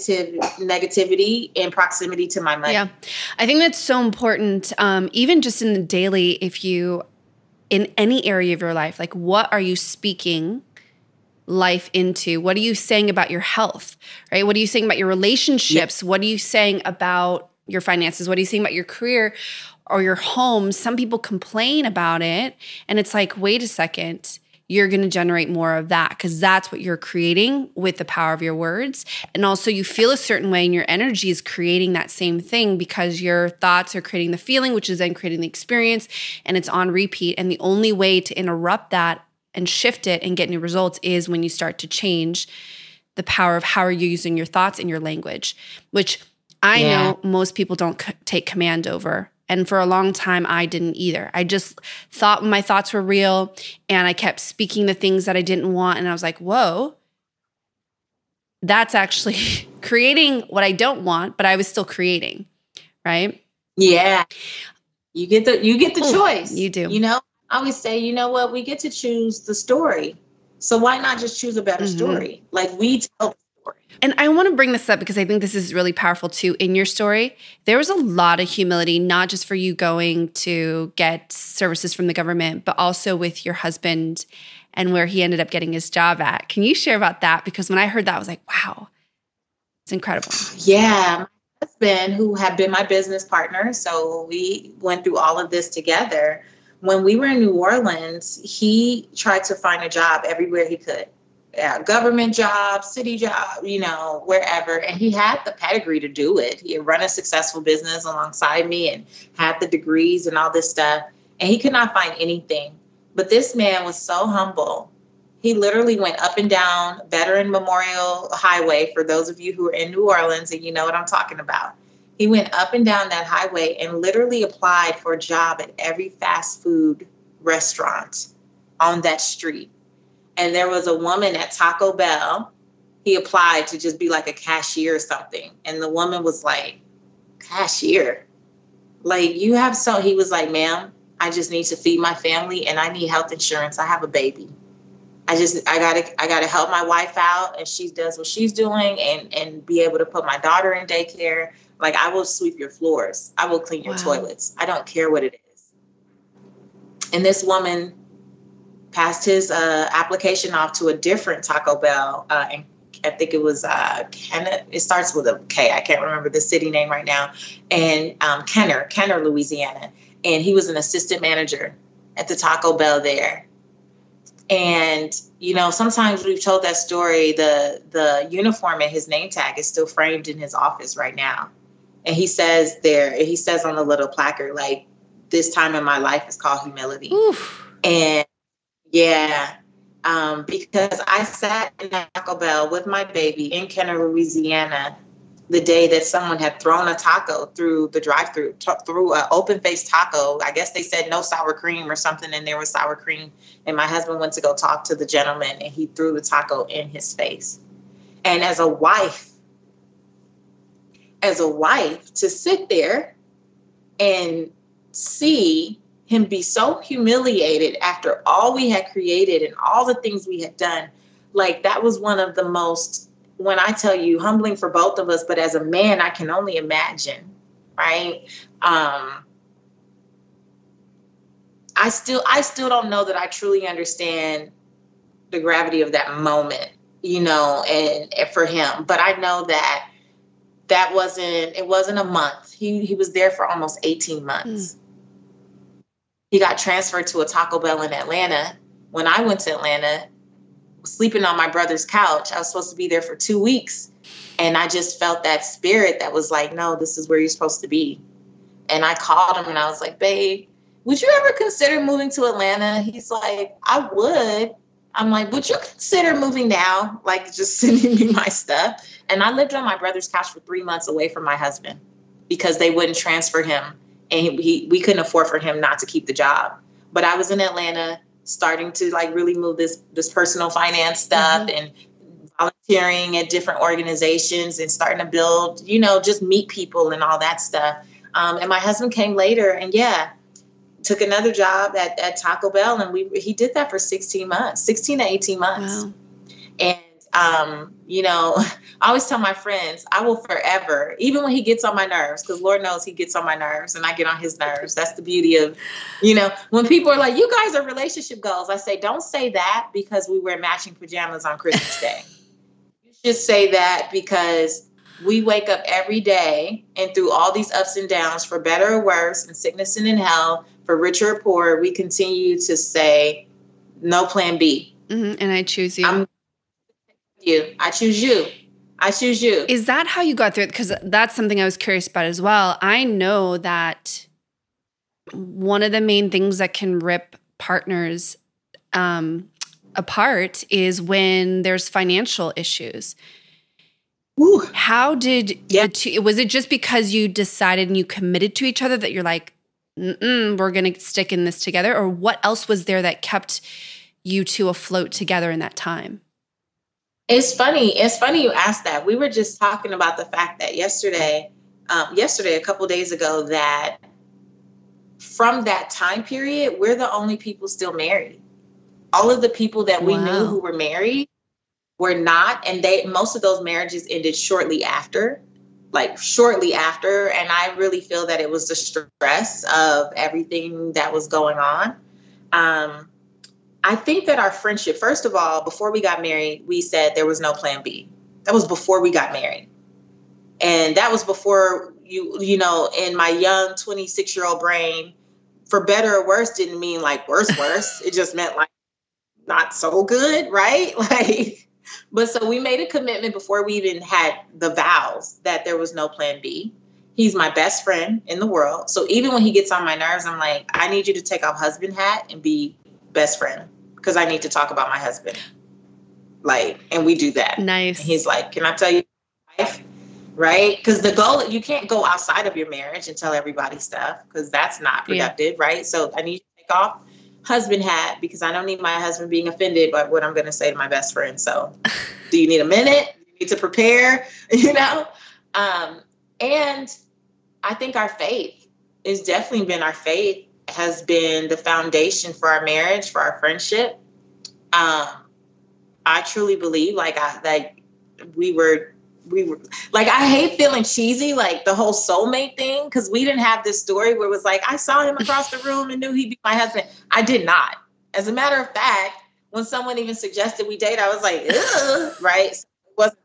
negativity in proximity to my money. Yeah. I think that's so important. Even just in the daily, if you, in any area of your life, like what are you speaking life into? What are you saying about your health, right? What are you saying about your relationships? What are you saying about your finances? What are you saying about your career or your home? Some people complain about it, and it's like, wait a second, you're going to generate more of that, because that's what you're creating with the power of your words. And also you feel a certain way and your energy is creating that same thing, because your thoughts are creating the feeling, which is then creating the experience, and it's on repeat. And the only way to interrupt that and shift it and get new results is when you start to change the power of how are you using your thoughts and your language, which I know most people don't take command over. And for a long time, I didn't either. I just thought my thoughts were real, and I kept speaking the things that I didn't want. And I was like, whoa, that's actually creating what I don't want, but I was still creating, right? Yeah. You get the choice. You do. You know, I always say, you know what? We get to choose the story. So why not just choose a better story? Like we tell. And I want to bring this up because I think this is really powerful too. In your story, there was a lot of humility, not just for you going to get services from the government, but also with your husband and where he ended up getting his job at. Can you share about that? Because when I heard that, I was like, wow, it's incredible. Yeah. My husband, who had been my business partner, so we went through all of this together. When we were in New Orleans, he tried to find a job everywhere he could. Yeah, government job, city job, you know, wherever. And he had the pedigree to do it. He had run a successful business alongside me and had the degrees and all this stuff. And he could not find anything. But this man was so humble. He literally went up and down Veteran Memorial Highway, for those of you who are in New Orleans and you know what I'm talking about. He went up and down that highway and literally applied for a job at every fast food restaurant on that street. And there was a woman at Taco Bell. He applied to just be like a cashier or something. And the woman was like, cashier? Like, you have so, he was like, ma'am, I just need to feed my family and I need health insurance. I have a baby. I gotta help my wife out and she does what she's doing and be able to put my daughter in daycare. Like, I will sweep your floors. I will clean your toilets. I don't care what it is. And this woman passed his application off to a different Taco Bell. And I think it was Kenner. It starts with a K. I can't remember the city name right now. And Kenner, Louisiana. And he was an assistant manager at the Taco Bell there. And, you know, sometimes we've told that story. The uniform and his name tag is still framed in his office right now. And he says on the little placard, like, this time in my life is called humility. Oof. And yeah, because I sat in Taco Bell with my baby in Kenner, Louisiana, the day that someone had thrown a taco through the drive-thru, through an open-faced taco. I guess they said no sour cream or something, and there was sour cream. And my husband went to go talk to the gentleman, and he threw the taco in his face. And as a wife, to sit there and see him be so humiliated after all we had created and all the things we had done, like, that was one of the most, when I tell you, humbling for both of us, but as a man, I can only imagine, right? I still don't know that I truly understand the gravity of that moment, you know, and for him. But I know that it wasn't a month. He was there for almost 18 months. He got transferred to a Taco Bell in Atlanta. When I went to Atlanta, sleeping on my brother's couch, I was supposed to be there for 2 weeks. And I just felt that spirit that was like, no, this is where you're supposed to be. And I called him and I was like, babe, would you ever consider moving to Atlanta? He's like, I would. I'm like, would you consider moving now? Like, just sending me my stuff. And I lived on my brother's couch for 3 months away from my husband because they wouldn't transfer him. And we couldn't afford for him not to keep the job. But I was in Atlanta starting to like really move this personal finance stuff and volunteering at different organizations and starting to build, you know, just meet people and all that stuff. And my husband came later and took another job at Taco Bell. And he did that for 16 to 18 months. Wow. And, you know, I always tell my friends, I will forever, even when he gets on my nerves, because Lord knows he gets on my nerves and I get on his nerves. That's the beauty of, you know, when people are like, you guys are relationship goals. I say, don't say that because we wear matching pajamas on Christmas Day. You should say that because we wake up every day and through all these ups and downs, for better or worse, in sickness and in health, for richer or poor, we continue to say, no plan B. And I choose you. I choose you. I choose you. Is that how you got through it? Because that's something I was curious about as well. I know that one of the main things that can rip partners apart is when there's financial issues. Ooh. How did was it just because you decided and you committed to each other that you're like, we're going to stick in this together? Or what else was there that kept you two afloat together in that time? It's funny you asked that. We were just talking about the fact that yesterday, a couple of days ago, that from that time period, we're the only people still married. All of the people that we knew who were married were not. And most of those marriages ended shortly after. And I really feel that it was the stress of everything that was going on. I think that our friendship, first of all, before we got married, we said there was no plan B. That was before we got married. And that was before you know, in my young 26-year-old brain, for better or worse didn't mean like worse. It just meant like not so good, right? But so we made a commitment before we even had the vows that there was no plan B. He's my best friend in the world. So even when he gets on my nerves, I'm like, I need you to take off husband hat and be best friend because I need to talk about my husband. And we do that. Nice. And he's like, can I tell you, wife? right? Because the goal, you can't go outside of your marriage and tell everybody stuff because that's not productive, right? So I need to take off husband hat because I don't need my husband being offended by what I'm going to say to my best friend. So do you need a minute? Do you need to prepare? And I think our faith has definitely been has been the foundation for our marriage, for our friendship. I truly believe we were like, I hate feeling cheesy, like the whole soulmate thing, because we didn't have this story where it was like, I saw him across the room and knew he'd be my husband. I did not. As a matter of fact, when someone even suggested we date, I was like, ugh, right? So it wasn't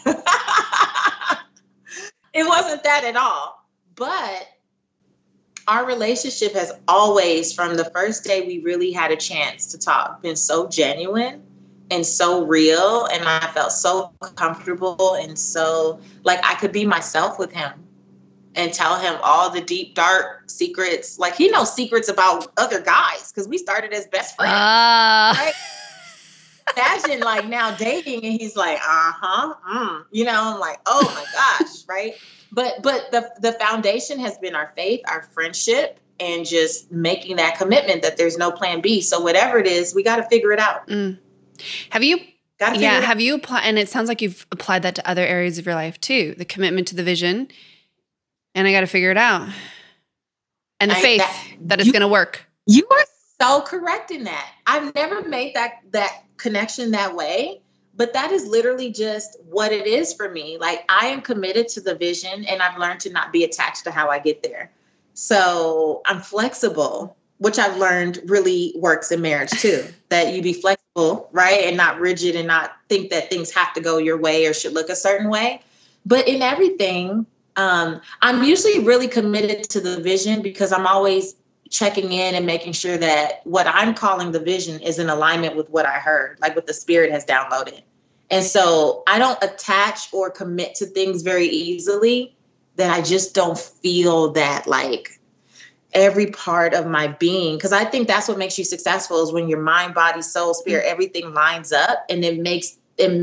that. It wasn't that at all. But our relationship has always, from the first day we really had a chance to talk, been so genuine and so real. And I felt so comfortable and so like I could be myself with him and tell him all the deep, dark secrets. Like he knows secrets about other guys because we started as best friends. Right? Imagine like now dating and he's like, I'm like, oh my gosh, right? But the foundation has been our faith, our friendship, and just making that commitment that there's no plan B. So whatever it is, we got to figure it out. Have you applied, and it sounds like you've applied that to other areas of your life too, the commitment to the vision, and I got to figure it out. And the faith that it's going to work. You are so correct in that. I've never made that connection that way, but that is literally just what it is for me. Like I am committed to the vision and I've learned to not be attached to how I get there. So I'm flexible, which I've learned really works in marriage too, that you be flexible, right? And not rigid and not think that things have to go your way or should look a certain way. But in everything, I'm usually really committed to the vision because I'm always checking in and making sure that what I'm calling the vision is in alignment with what I heard, like what the Spirit has downloaded. And so I don't attach or commit to things very easily, that I just don't feel that like every part of my being, because I think that's what makes you successful is when your mind, body, soul, spirit, everything lines up, and it makes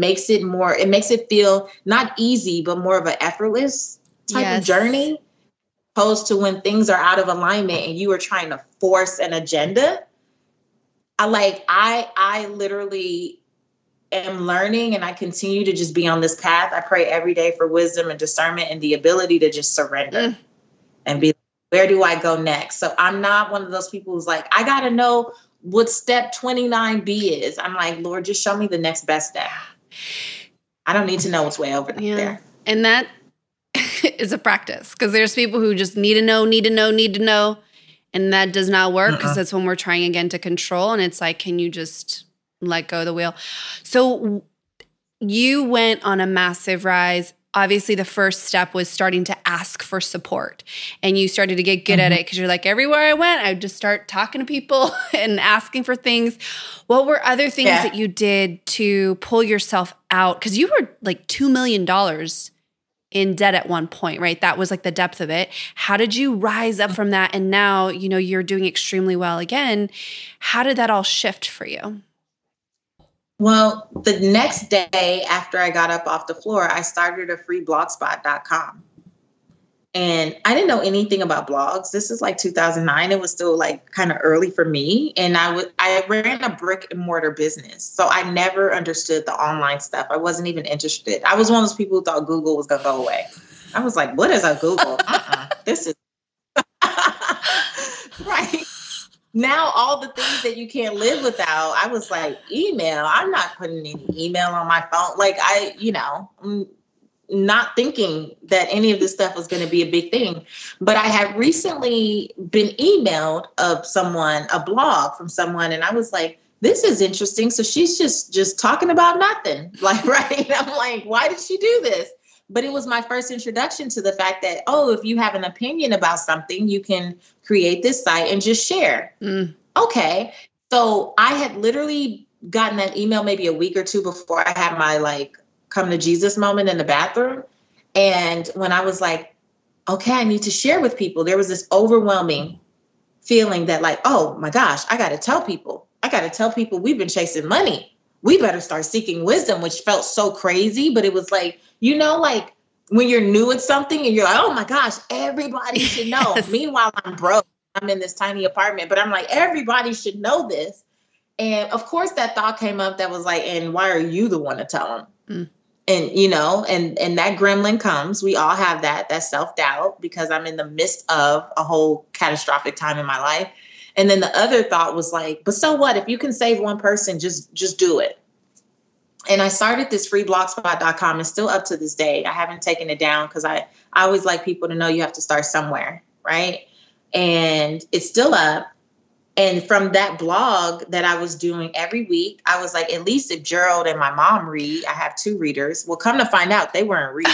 it feel not easy, but more of an effortless type of journey, opposed to when things are out of alignment and you are trying to force an agenda. I literally am learning, and I continue to just be on this path. I pray every day for wisdom and discernment and the ability to just surrender and be, where do I go next? So I'm not one of those people who's like, I got to know what step 29B is. I'm like, Lord, just show me the next best step. I don't need to know what's way over there. And that is a practice, because there's people who just need to know. And that does not work, because that's when we're trying again to control. And it's like, can you just let go of the wheel? So you went on a massive rise. Obviously, the first step was starting to ask for support, and you started to get good at it, because you're like, everywhere I went, I would just start talking to people and asking for things. What were other things that you did to pull yourself out? Because you were like $2 million in debt at one point, right? That was like the depth of it. How did you rise up from that? And now, you're doing extremely well again. How did that all shift for you? Well, the next day after I got up off the floor, I started a free blogspot.com. And I didn't know anything about blogs. This is like 2009. It was still like kind of early for me. And I ran a brick and mortar business. So I never understood the online stuff. I wasn't even interested. I was one of those people who thought Google was going to go away. I was like, what is a Google? This is right. Now, all the things that you can't live without, I was like, email. I'm not putting any email on my phone. Like I'm not thinking that any of this stuff was going to be a big thing. But I had recently been emailed a blog from someone. And I was like, this is interesting. So she's just talking about nothing. Like, right. I'm like, why did she do this? But it was my first introduction to the fact that, if you have an opinion about something, you can create this site and just share. Okay. So I had literally gotten that email maybe a week or two before I had my come to Jesus moment in the bathroom. And when I was like, okay, I need to share with people, there was this overwhelming feeling that oh my gosh, I got to tell people we've been chasing money. We better start seeking wisdom, which felt so crazy. But it was when you're new at something and you're like, oh my gosh, everybody should know. Yes. Meanwhile, I'm broke. I'm in this tiny apartment, but I'm like, everybody should know this. And of course that thought came up that was like, and why are you the one to tell them? Mm. And, you know, and that gremlin comes. We all have that self-doubt because I'm in the midst of a whole catastrophic time in my life. And then the other thought was like, but so what? If you can save one person, just do it. And I started this freeblogspot.com. It's still up to this day. I haven't taken it down because I always like people to know you have to start somewhere, right? And it's still up. And from that blog that I was doing every week, I was like, at least if Gerald and my mom read, I have 2 readers. Well, come to find out, they weren't reading.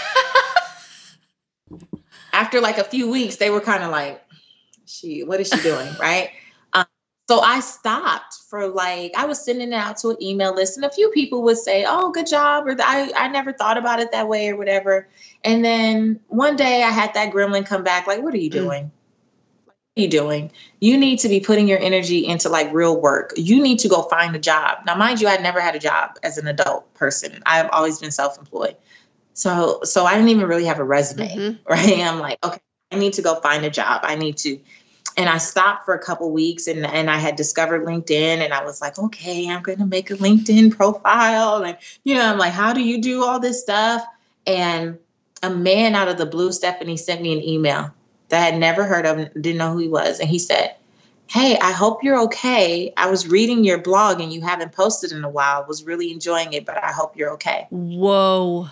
After like a few weeks, they were kind of like, what is she doing, right? So I stopped for like, I was sending it out to an email list and a few people would say, oh, good job. Or I never thought about it that way or whatever. And then one day I had that gremlin come back like, what are you doing? What are you doing? You need to be putting your energy into like real work. You need to go find a job. Now, mind you, I'd never had a job as an adult person. I've always been self-employed. So I didn't even really have a resume, right? I'm like, okay, I need to go find a job. And I stopped for a couple weeks and I had discovered LinkedIn and I was like, okay, I'm going to make a LinkedIn profile. And, you know, I'm like, how do you do all this stuff? And a man out of the blue, Stephanie, sent me an email that I had never heard of, didn't know who he was. And he said, hey, I hope you're okay. I was reading your blog and you haven't posted in a while. Was really enjoying it, but I hope you're okay. Whoa.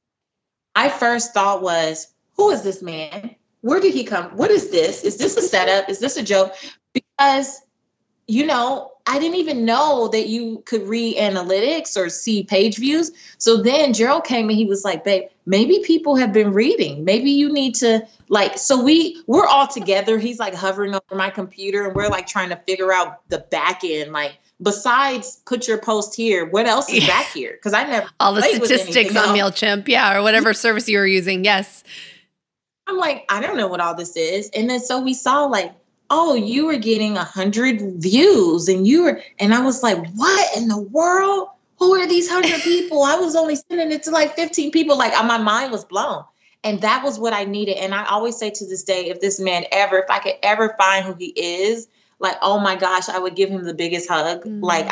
I first thought was, who is this man? Where did he come? What is this? Is this a setup? Is this a joke? Because, you know, I didn't even know that you could read analytics or see page views. So then Gerald came and he was like, babe, maybe people have been reading. Maybe you need to like, so we're all together. He's like hovering over my computer and we're like trying to figure out the back end. Like, besides put your post here, what else is back here? Because I never all the statistics on MailChimp. Yeah. Or whatever service you were using. Yes. I'm like, I don't know what all this is. And then so we saw like, oh, you were getting 100 views and I was like, what in the world? Who are these 100 people? I was only sending it to like 15 people. Like my mind was blown. And that was what I needed. And I always say to this day, if I could ever find who he is, like, oh my gosh, I would give him the biggest hug. Mm-hmm. Like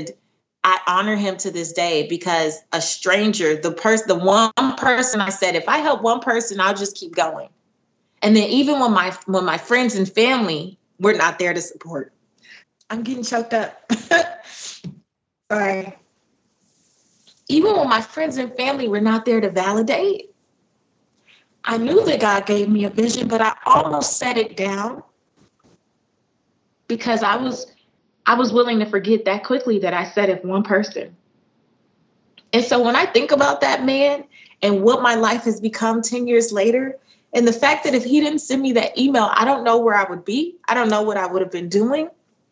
I honor him to this day because a stranger, the one person I said, if I help one person, I'll just keep going. And then even when my friends and family were not there to support, I'm getting choked up. Sorry. Even when my friends and family were not there to validate, I knew that God gave me a vision, but I almost set it down because I was willing to forget that quickly that I said it one person. And so when I think about that man and what my life has become 10 years later, and the fact that if he didn't send me that email, I don't know where I would be. I don't know what I would have been doing.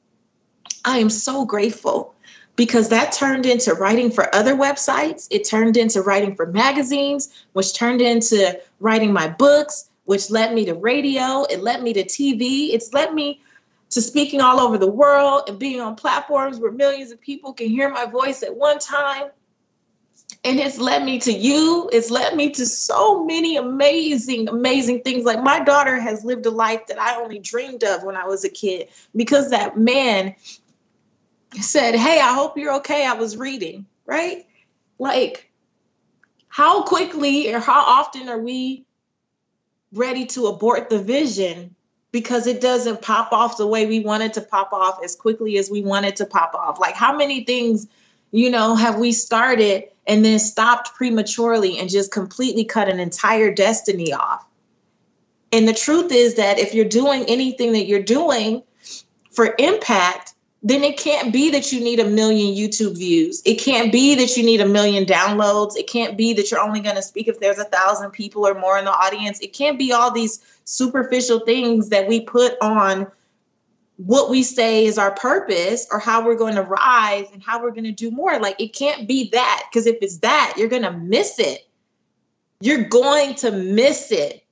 I am so grateful because that turned into writing for other websites. It turned into writing for magazines, which turned into writing my books, which led me to radio. It led me to TV. It's led me to speaking all over the world and being on platforms where millions of people can hear my voice at one time. And it's led me to you. It's led me to so many amazing, amazing things. Like my daughter has lived a life that I only dreamed of when I was a kid because that man said, hey, I hope you're okay. I was reading, right? Like how quickly or how often are we ready to abort the vision because it doesn't pop off the way we want it to pop off as quickly as we want it to pop off? Like how many things, have we started and then stopped prematurely and just completely cut an entire destiny off? And the truth is that if you're doing anything that you're doing for impact, then it can't be that you need 1 million YouTube views. It can't be that you need 1 million downloads. It can't be that you're only going to speak if there's 1,000 people or more in the audience. It can't be all these superficial things that we put on what we say is our purpose or how we're going to rise and how we're going to do more. Like it can't be that, because if it's that, you're going to miss it. You're going to miss it.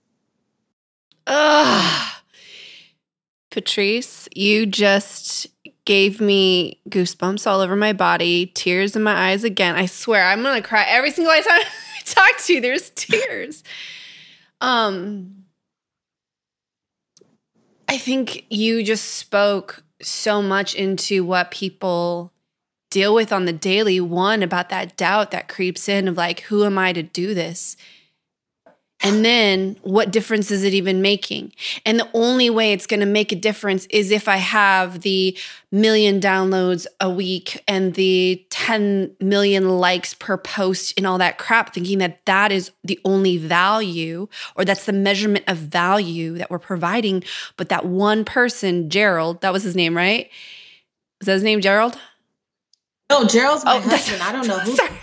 Patrice, you just gave me goosebumps all over my body, tears in my eyes again. I swear I'm going to cry every single time I talk to you. There's tears. I think you just spoke so much into what people deal with on the daily. One, about that doubt that creeps in of like, who am I to do this? And then what difference is it even making? And the only way it's going to make a difference is if I have the 1 million downloads a week and the 10 million likes per post and all that crap, thinking that that is the only value, or that's the measurement of value that we're providing. But that one person, Gerald, that was his name, right? Was that his name, Gerald? No, Gerald's my husband. I don't know who. Sorry.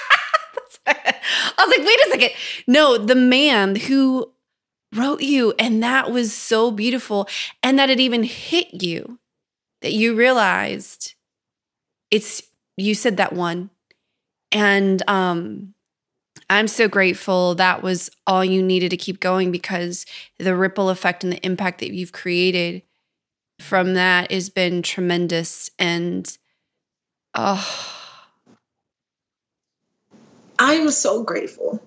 I was like, wait a second. No, the man who wrote you. And that was so beautiful. And that it even hit you, that you realized you said that one. And I'm so grateful that was all you needed to keep going, because the ripple effect and the impact that you've created from that has been tremendous. And I'm so grateful.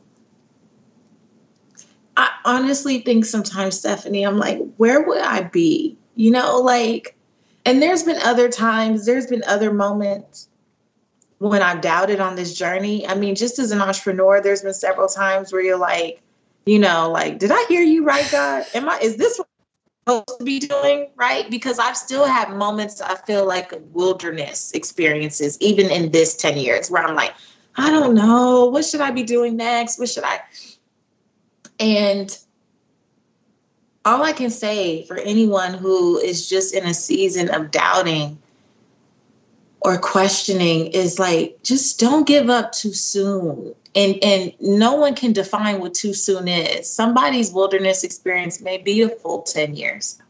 I honestly think sometimes, Stephanie, I'm like, where would I be? You know, like, and there's been other times, there's been other moments when I've doubted on this journey. I mean, just as an entrepreneur, there's been several times where you're like, you know, like, did I hear you right, God? Is this what I'm supposed to be doing? Right? Because I've still had moments, I feel like, wilderness experiences, even in this 10 years, where I'm like, I don't know. What should I be doing next? What should I? And all I can say for anyone who is just in a season of doubting or questioning is like, just don't give up too soon. And no one can define what too soon is. Somebody's wilderness experience may be a full 10 years.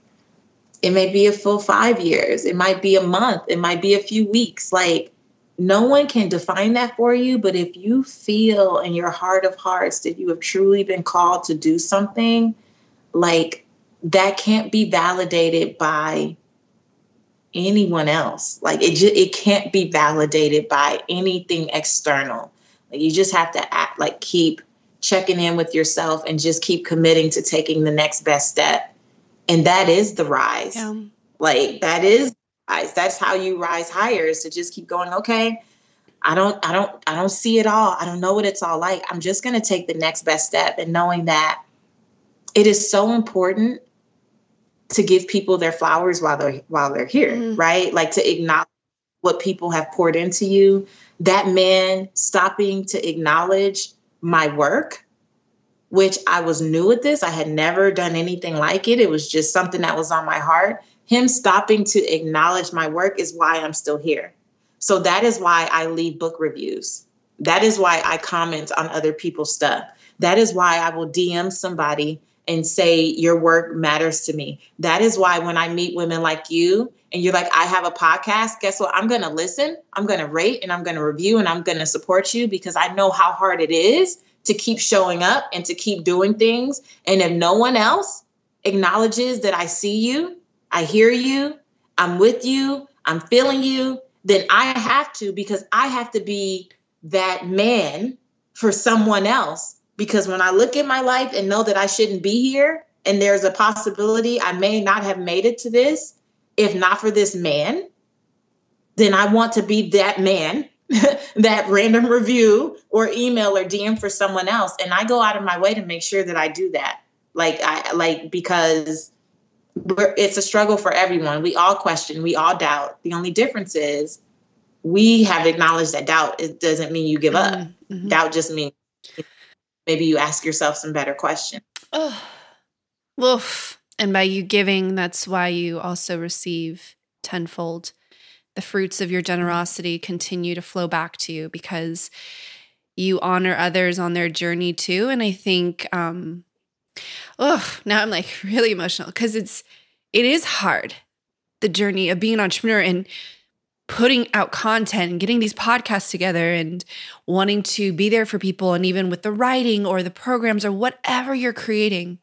It may be a full 5 years. It might be a month. It might be a few weeks. Like, no one can define that for you, but if you feel in your heart of hearts that you have truly been called to do something, like, that can't be validated by anyone else. Like, it can't be validated by anything external. Like, you just have to act, like, keep checking in with yourself and just keep committing to taking the next best step. And that is the rise. Yeah. Like, that is. That's how you rise higher, is to just keep going. Okay, I don't see it all. I don't know what it's all like. I'm just going to take the next best step, and knowing that it is so important to give people their flowers while they're here, mm-hmm. right? Like, to acknowledge what people have poured into you. That man stopping to acknowledge my work, which I was new at this. I had never done anything like it. It was just something that was on my heart. Him stopping to acknowledge my work is why I'm still here. So that is why I leave book reviews. That is why I comment on other people's stuff. That is why I will DM somebody and say, your work matters to me. That is why when I meet women like you and you're like, I have a podcast, guess what? I'm going to listen, I'm going to rate, and I'm going to review, and I'm going to support you, because I know how hard it is to keep showing up and to keep doing things. And if no one else acknowledges that I see you, I hear you, I'm with you, I'm feeling you, then I have to, because I have to be that man for someone else. Because when I look at my life and know that I shouldn't be here, and there's a possibility I may not have made it to this, if not for this man, then I want to be that man, that random review or email or DM for someone else. And I go out of my way to make sure that I do that. Because it's a struggle for everyone. We all question, we all doubt. The only difference is we have acknowledged that doubt. It doesn't mean you give up. Mm-hmm. Doubt just means maybe you ask yourself some better questions. Oh, well, and by you giving, that's why you also receive tenfold. The fruits of your generosity continue to flow back to you, because you honor others on their journey too. And I think, now I'm like really emotional, because it is hard, the journey of being an entrepreneur and putting out content and getting these podcasts together and wanting to be there for people. And even with the writing or the programs or whatever you're creating,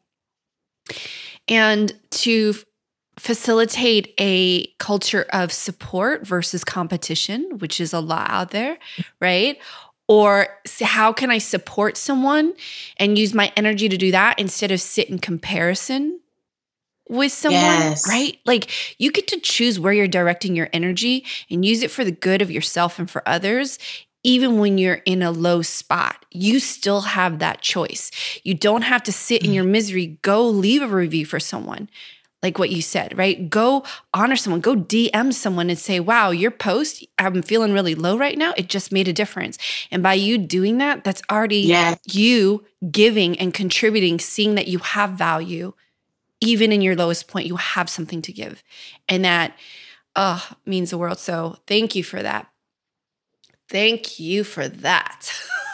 and to facilitate a culture of support versus competition, which is a lot out there, right? Or how can I support someone and use my energy to do that instead of sit in comparison with someone, Yes. right? Like you get to choose where you're directing your energy and use it for the good of yourself and for others. Even when you're in a low spot, you still have that choice. You don't have to sit in your misery. Go leave a review for someone. Like what you said, right? Go honor someone, go DM someone and say, wow, your post, I'm feeling really low right now. It just made a difference. And by you doing that, that's already you giving and contributing, seeing that you have value. Even in your lowest point, you have something to give. And that means the world. So thank you for that. Thank you for that.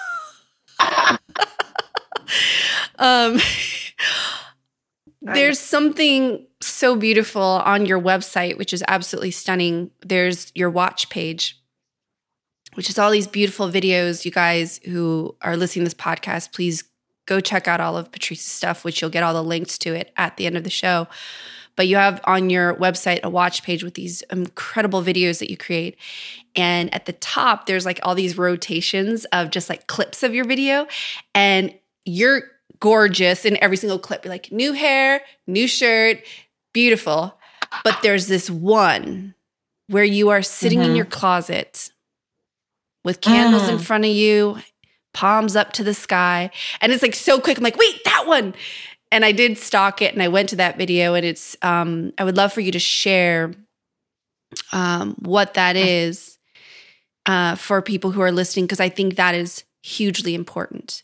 There's something so beautiful on your website, which is absolutely stunning. There's your watch page, which is all these beautiful videos. You guys who are listening to this podcast, please go check out all of Patrice's stuff, which you'll get all the links to it at the end of the show. But you have on your website a watch page with these incredible videos that you create. And at the top, there's like all these rotations of just like clips of your video. And you're gorgeous in every single clip. You're like, new hair, new shirt, beautiful. But there's this one where you are sitting in your closet with candles in front of you, palms up to the sky. And it's like so quick. I'm like, wait, that one. And I did stalk it and I went to that video, and it's, I would love for you to share what that is for people who are listening, because I think that is hugely important.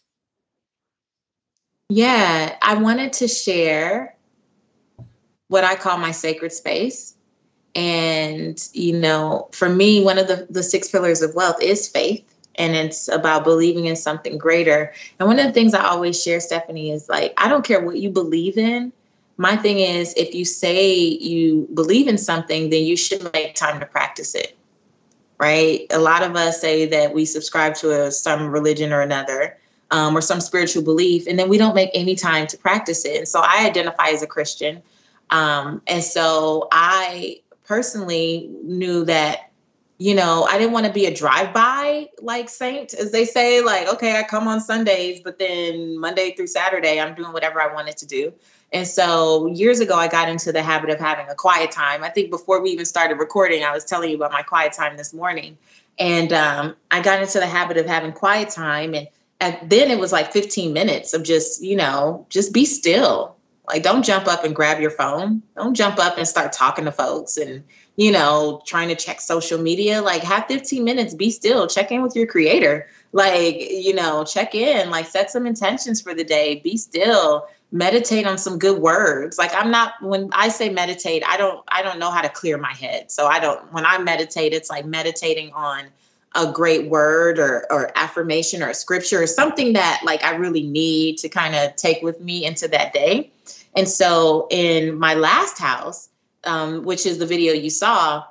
Yeah, I wanted to share what I call my sacred space. And, you know, for me, one of the 6 pillars of wealth is faith. And it's about believing in something greater. And one of the things I always share, Stephanie, is like, I don't care what you believe in. My thing is, if you say you believe in something, then you should make time to practice it. Right? A lot of us say that we subscribe to some religion or another, or some spiritual belief, and then we don't make any time to practice it. And so I identify as a Christian. And so I personally knew that, you know, I didn't want to be a drive-by like saint, as they say, like, okay, I come on Sundays, but then Monday through Saturday, I'm doing whatever I wanted to do. And so years ago, I got into the habit of having a quiet time. I think before we even started recording, I was telling you about my quiet time this morning. And I got into the habit of having quiet time. And then it was like 15 minutes of just, you know, just be still. Like, don't jump up and grab your phone. Don't jump up and start talking to folks and, you know, trying to check social media. Like, have 15 minutes, be still, check in with your creator. Like, you know, check in, like, set some intentions for the day, be still, meditate on some good words. Like, when I say meditate, I don't know how to clear my head. So when I meditate, it's like meditating on a great word or affirmation or a scripture or something that like I really need to kind of take with me into that day. And so in my last house, which is the video you saw,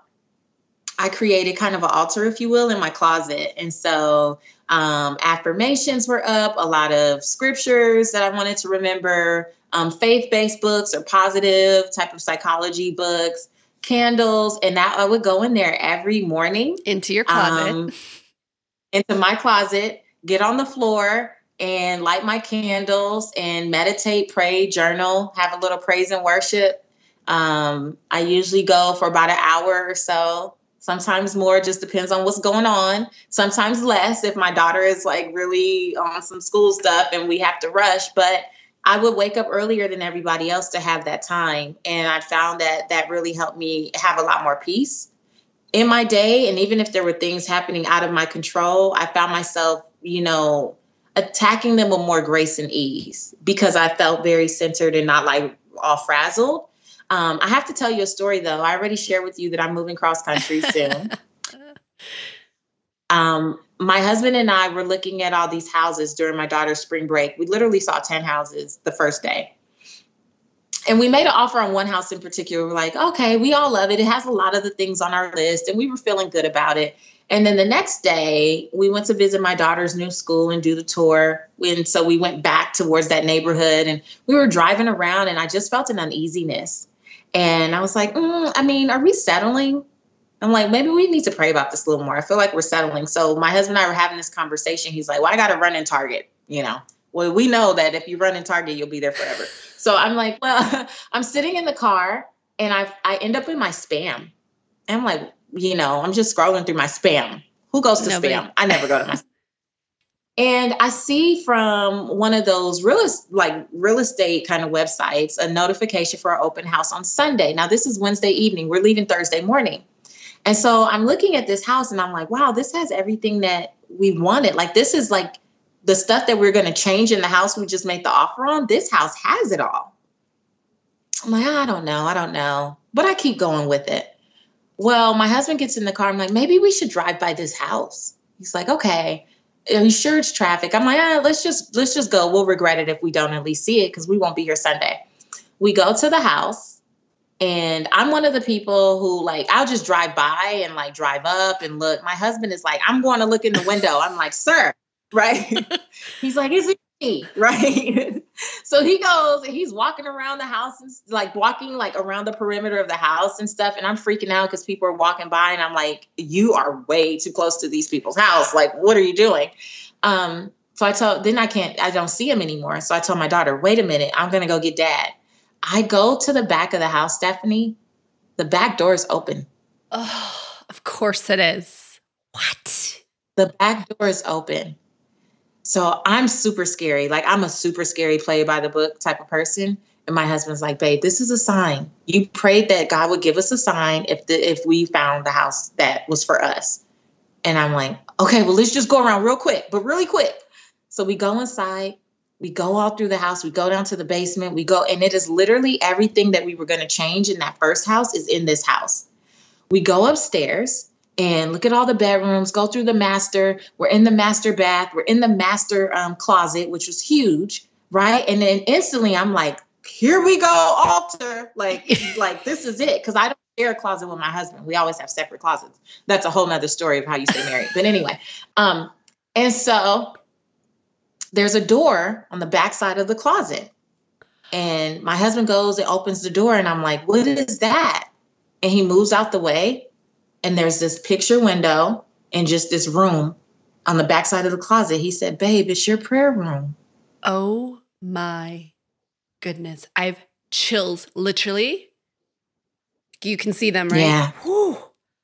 I created kind of an altar, if you will, in my closet. And so affirmations were up, a lot of scriptures that I wanted to remember, faith-based books or positive type of psychology books, candles, and that I would go in there every morning. Into your closet. Into my closet, get on the floor and light my candles and meditate, pray, journal, have a little praise and worship. I usually go for about an hour or so, sometimes more, just depends on what's going on. Sometimes less if my daughter is like really on some school stuff and we have to rush, but I would wake up earlier than everybody else to have that time. And I found that really helped me have a lot more peace in my day. And even if there were things happening out of my control, I found myself, you know, attacking them with more grace and ease because I felt very centered and not like all frazzled. I have to tell you a story, though. I already shared with you that I'm moving cross country soon. My husband and I were looking at all these houses during my daughter's spring break. We literally saw 10 houses the first day. And we made an offer on one house in particular. We're like, okay, we all love it. It has a lot of the things on our list. And we were feeling good about it. And then the next day, we went to visit my daughter's new school and do the tour. And so we went back towards that neighborhood and we were driving around and I just felt an uneasiness. And I was like, are we settling? I'm like, maybe we need to pray about this a little more. I feel like we're settling. So my husband and I were having this conversation. He's like, well, I got to run in Target, Well, we know that if you run in Target, you'll be there forever. So I'm like, well, I'm sitting in the car and I end up in my spam. And I'm like, I'm just scrolling through my spam. Who goes to spam? I never go to my spam. And I see from one of those real estate kind of websites, a notification for our open house on Sunday. Now, this is Wednesday evening. We're leaving Thursday morning. And so I'm looking at this house and I'm like, wow, this has everything that we wanted. Like, this is like the stuff that we're going to change in the house we just made the offer on. This house has it all. I'm like, I don't know. But I keep going with it. Well, my husband gets in the car. I'm like, maybe we should drive by this house. He's like, okay. Are you sure it's traffic? I'm like, let's just go. We'll regret it if we don't at least see it because we won't be here Sunday. We go to the house and I'm one of the people who I'll just drive by and drive up and look. My husband is like, I'm going to look in the window. I'm like, sir, right? He's like, is it me? Right? So he goes and he's walking around the house and walking around the perimeter of the house and stuff. And I'm freaking out because people are walking by and I'm like, you are way too close to these people's house. Like, what are you doing? So I don't see him anymore. So I told my daughter, wait a minute, I'm going to go get dad. I go to the back of the house, Stephanie. The back door is open. Oh, of course it is. What? The back door is open. So I'm super scary. I'm a super scary play by the book type of person. And my husband's like, babe, this is a sign. You prayed that God would give us a sign if we found the house that was for us. And I'm like, okay, well, let's just go around real quick, but really quick. So we go inside, we go all through the house, we go down to the basement, we go, and it is literally everything that we were going to change in that first house is in this house. We go upstairs and look at all the bedrooms, go through the master. We're in the master bath. We're in the master closet, which was huge, right? And then instantly I'm like, here we go, altar. This is it. Because I don't share a closet with my husband. We always have separate closets. That's a whole nother story of how you stay married. But anyway, and so there's a door on the back side of the closet. And my husband goes and opens the door and I'm like, what is that? And he moves out the way. And there's this picture window and just this room on the backside of the closet. He said, babe, it's your prayer room. Oh my goodness. I've chills, literally. You can see them, right? Yeah. Whew.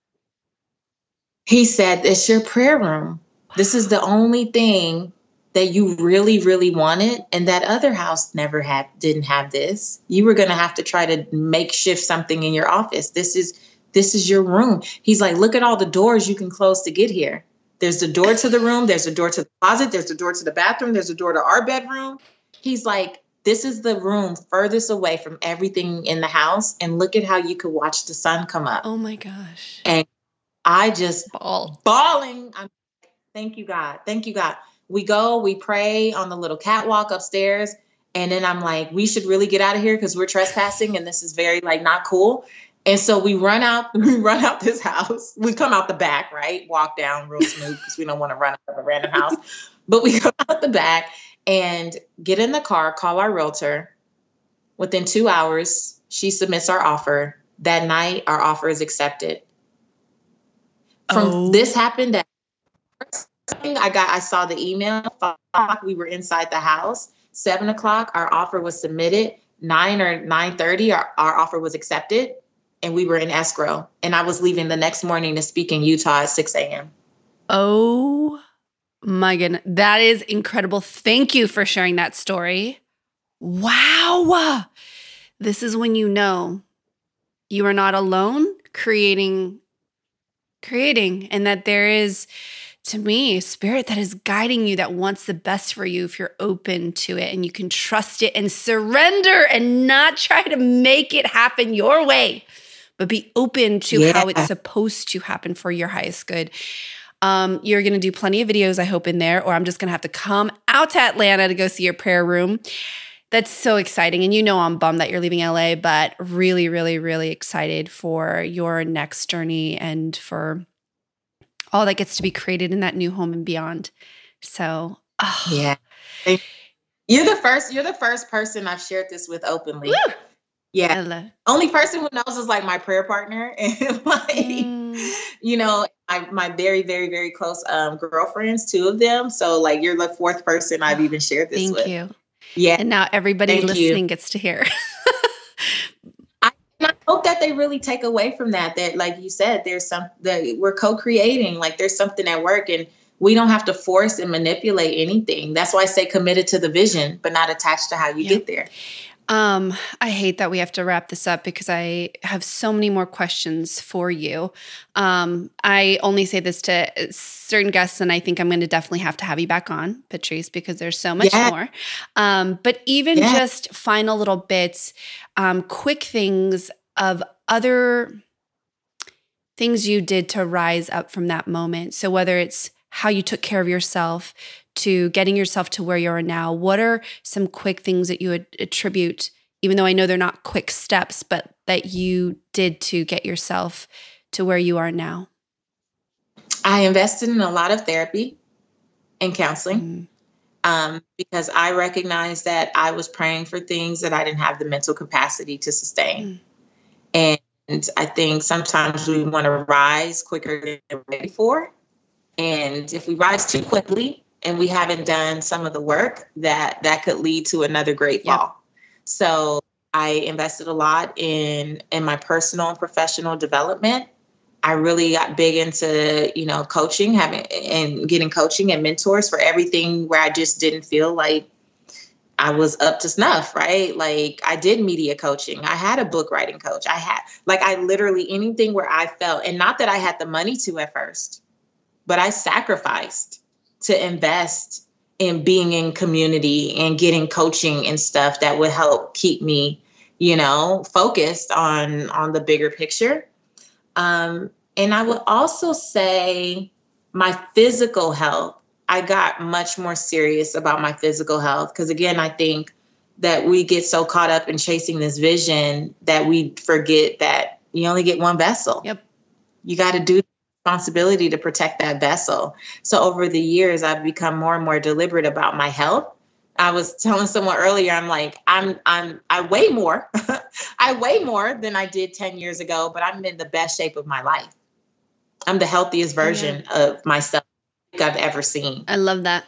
He said, it's your prayer room. Wow. This is the only thing that you really, really wanted. And that other house didn't have this. You were going to have to try to makeshift something in your office. This is your room. He's like, look at all the doors you can close to get here. There's the door to the room. There's a door to the closet. There's a door to the bathroom. There's a door to our bedroom. He's like, this is the room furthest away from everything in the house. And look at how you could watch the sun come up. Oh my gosh. And I just bawling. I'm like, thank you, God. Thank you, God. We go, we pray on the little catwalk upstairs. And then I'm like, we should really get out of here because we're trespassing. And this is very not cool. And so we run out this house. We come out the back, right? Walk down real smooth because we don't want to run out of a random house. But we come out the back and get in the car, call our realtor. Within 2 hours, she submits our offer. That night, our offer is accepted. This happened at I saw the email. 5 o'clock, we were inside the house. 7 o'clock, our offer was submitted. 9 or 9:30, our offer was accepted. And we were in escrow. And I was leaving the next morning to speak in Utah at 6 a.m. Oh my goodness. That is incredible. Thank you for sharing that story. Wow. This is when you know you are not alone creating, and that there is, to me, a spirit that is guiding you, that wants the best for you if you're open to it and you can trust it and surrender and not try to make it happen your way, but be open to how it's supposed to happen for your highest good. You're going to do plenty of videos, I hope, in there, or I'm just going to have to come out to Atlanta to go see your prayer room. That's so exciting. And I'm bummed that you're leaving LA, but really, really, really excited for your next journey and for all that gets to be created in that new home and beyond. So, yeah. You're the first person I've shared this with openly. Woo! Yeah. I love. Only person who knows is like my prayer partner and my very, very, very close girlfriends, two of them. So like you're the fourth person I've even shared this with. Thank you. Yeah. And now everybody listening gets to hear. I hope that they really take away from that like you said, that we're co-creating, like there's something at work and we don't have to force and manipulate anything. That's why I say committed to the vision, but not attached to how you get there. I hate that we have to wrap this up because I have so many more questions for you. I only say this to certain guests, and I think I'm going to definitely have to have you back on, Patrice, because there's so much more. But even just final little bits, quick things of other things you did to rise up from that moment. So whether it's how you took care of yourself to getting yourself to where you are now, what are some quick things that you would attribute, even though I know they're not quick steps, but that you did to get yourself to where you are now? I invested in a lot of therapy and counseling because I recognized that I was praying for things that I didn't have the mental capacity to sustain. And I think sometimes we want to rise quicker than we're ready for. And if we rise too quickly and we haven't done some of the work, that could lead to another great fall. So I invested a lot in my personal and professional development. I really got big into, coaching, getting coaching and mentors for everything where I just didn't feel like I was up to snuff, right? Like I did media coaching. I had a book writing coach. I literally anything where I felt, and not that I had the money to at first, but I sacrificed to invest in being in community and getting coaching and stuff that would help keep me, focused on the bigger picture. And I would also say my physical health, I got much more serious about my physical health. Because again, I think that we get so caught up in chasing this vision that we forget that you only get one vessel. Yep. You got to do responsibility to protect that vessel. So over the years, I've become more and more deliberate about my health. I was telling someone earlier, I'm like, I weigh more. I weigh more than I did 10 years ago, but I'm in the best shape of my life. I'm the healthiest version of myself I've ever seen. I love that.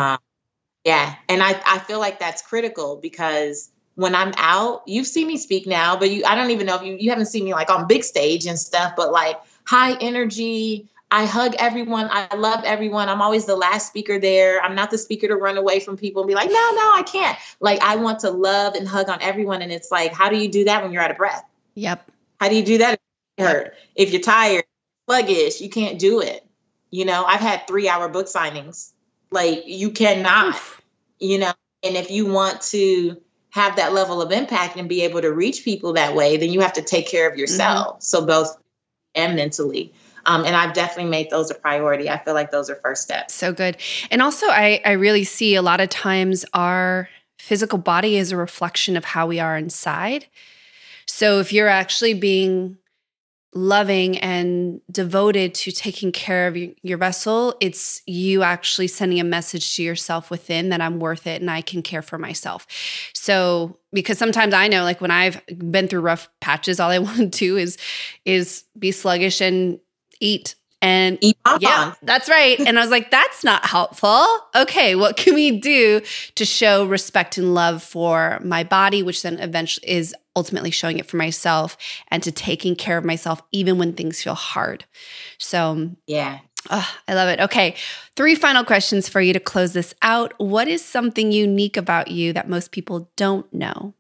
And I feel like that's critical because when I'm out, you've seen me speak now, but I don't even know if you haven't seen me like on big stage and stuff, but like high energy. I hug everyone. I love everyone. I'm always the last speaker there. I'm not the speaker to run away from people and be like, no, I can't. Like, I want to love and hug on everyone. And it's like, how do you do that when you're out of breath? Yep. How do you do that if you're hurt? If you're tired, sluggish, you can't do it. I've had 3-hour book signings. Like, you cannot, and if you want to have that level of impact and be able to reach people that way, then you have to take care of yourself. So both and mentally. And I've definitely made those a priority. I feel like those are first steps. So good. And also, I really see a lot of times our physical body is a reflection of how we are inside. So if you're actually being loving and devoted to taking care of your vessel, it's you actually sending a message to yourself within that I'm worth it and I can care for myself. So, because sometimes I know, like when I've been through rough patches, all I want to do is be sluggish and eat. And yeah, that's right. And I was like, that's not helpful. Okay, what can we do to show respect and love for my body, which then eventually is ultimately showing it for myself and to taking care of myself even when things feel hard. So yeah. I love it. Okay, 3 final questions for you to close this out. What is something unique about you that most people don't know?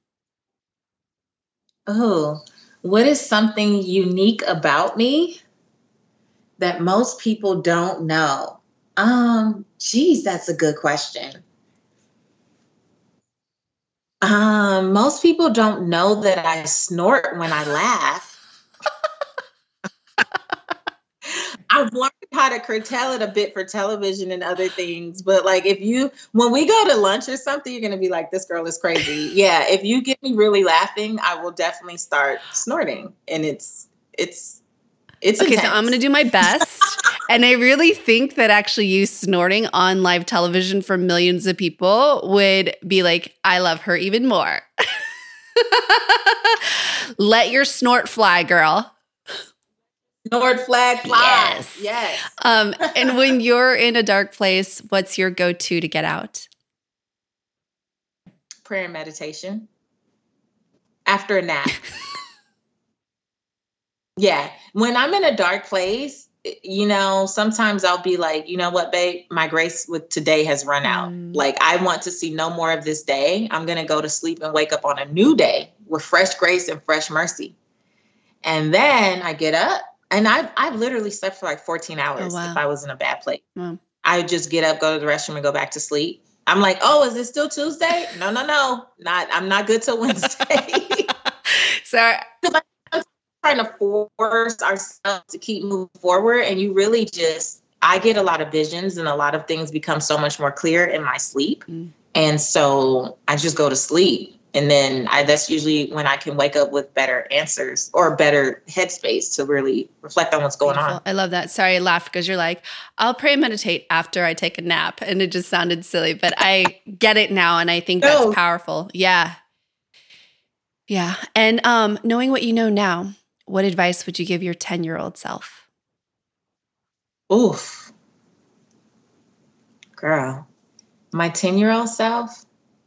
Oh, what is something unique about me that most people don't know? That's a good question. Most people don't know that I snort when I laugh. I've learned how to curtail it a bit for television and other things. But like when we go to lunch or something, you're going to be like, this girl is crazy. Yeah. If you get me really laughing, I will definitely start snorting. And it's okay. Intense. So I'm going to do my best. And I really think that actually you snorting on live television for millions of people would be like, I love her even more. Let your snort fly, girl. Snort flag fly. Yes. And when you're in a dark place, what's your go-to to get out? Prayer and meditation. After a nap. Yeah. When I'm in a dark place, sometimes I'll be like, you know what, babe, my grace with today has run out. Like, I want to see no more of this day. I'm going to go to sleep and wake up on a new day with fresh grace and fresh mercy. And then I get up, and I've literally slept for like 14 hours if I was in a bad place. Wow. I would just get up, go to the restroom, and go back to sleep. I'm like, oh, is it still Tuesday? No. I'm not good till Wednesday. So I'm trying to force ourselves to keep moving forward. And you really I get a lot of visions, and a lot of things become so much more clear in my sleep. And so I just go to sleep. And then that's usually when I can wake up with better answers or better headspace to really reflect on what's going on. I love that. Sorry, I laughed because you're like, I'll pray and meditate after I take a nap. And it just sounded silly, but I get it now. And I think that's powerful. Yeah. Yeah. And knowing what you know now, what advice would you give your 10-year-old self? Oof. Girl, my 10-year-old self,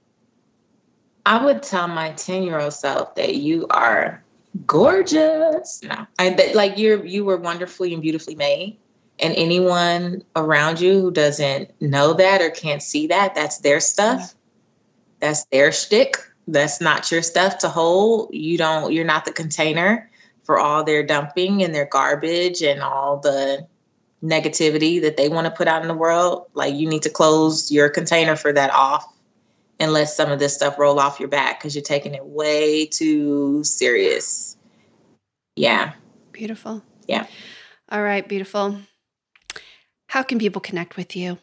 I would tell my 10-year-old self that you are gorgeous. No, you were wonderfully and beautifully made. And anyone around you who doesn't know that or can't see that, that's their stuff. That's their shtick. That's not your stuff to hold. You're not the container for all their dumping and their garbage and all the negativity that they want to put out in the world. Like, you need to close your container for that off and let some of this stuff roll off your back, because you're taking it way too serious. Yeah. Beautiful. Yeah. All right, beautiful. How can people connect with you?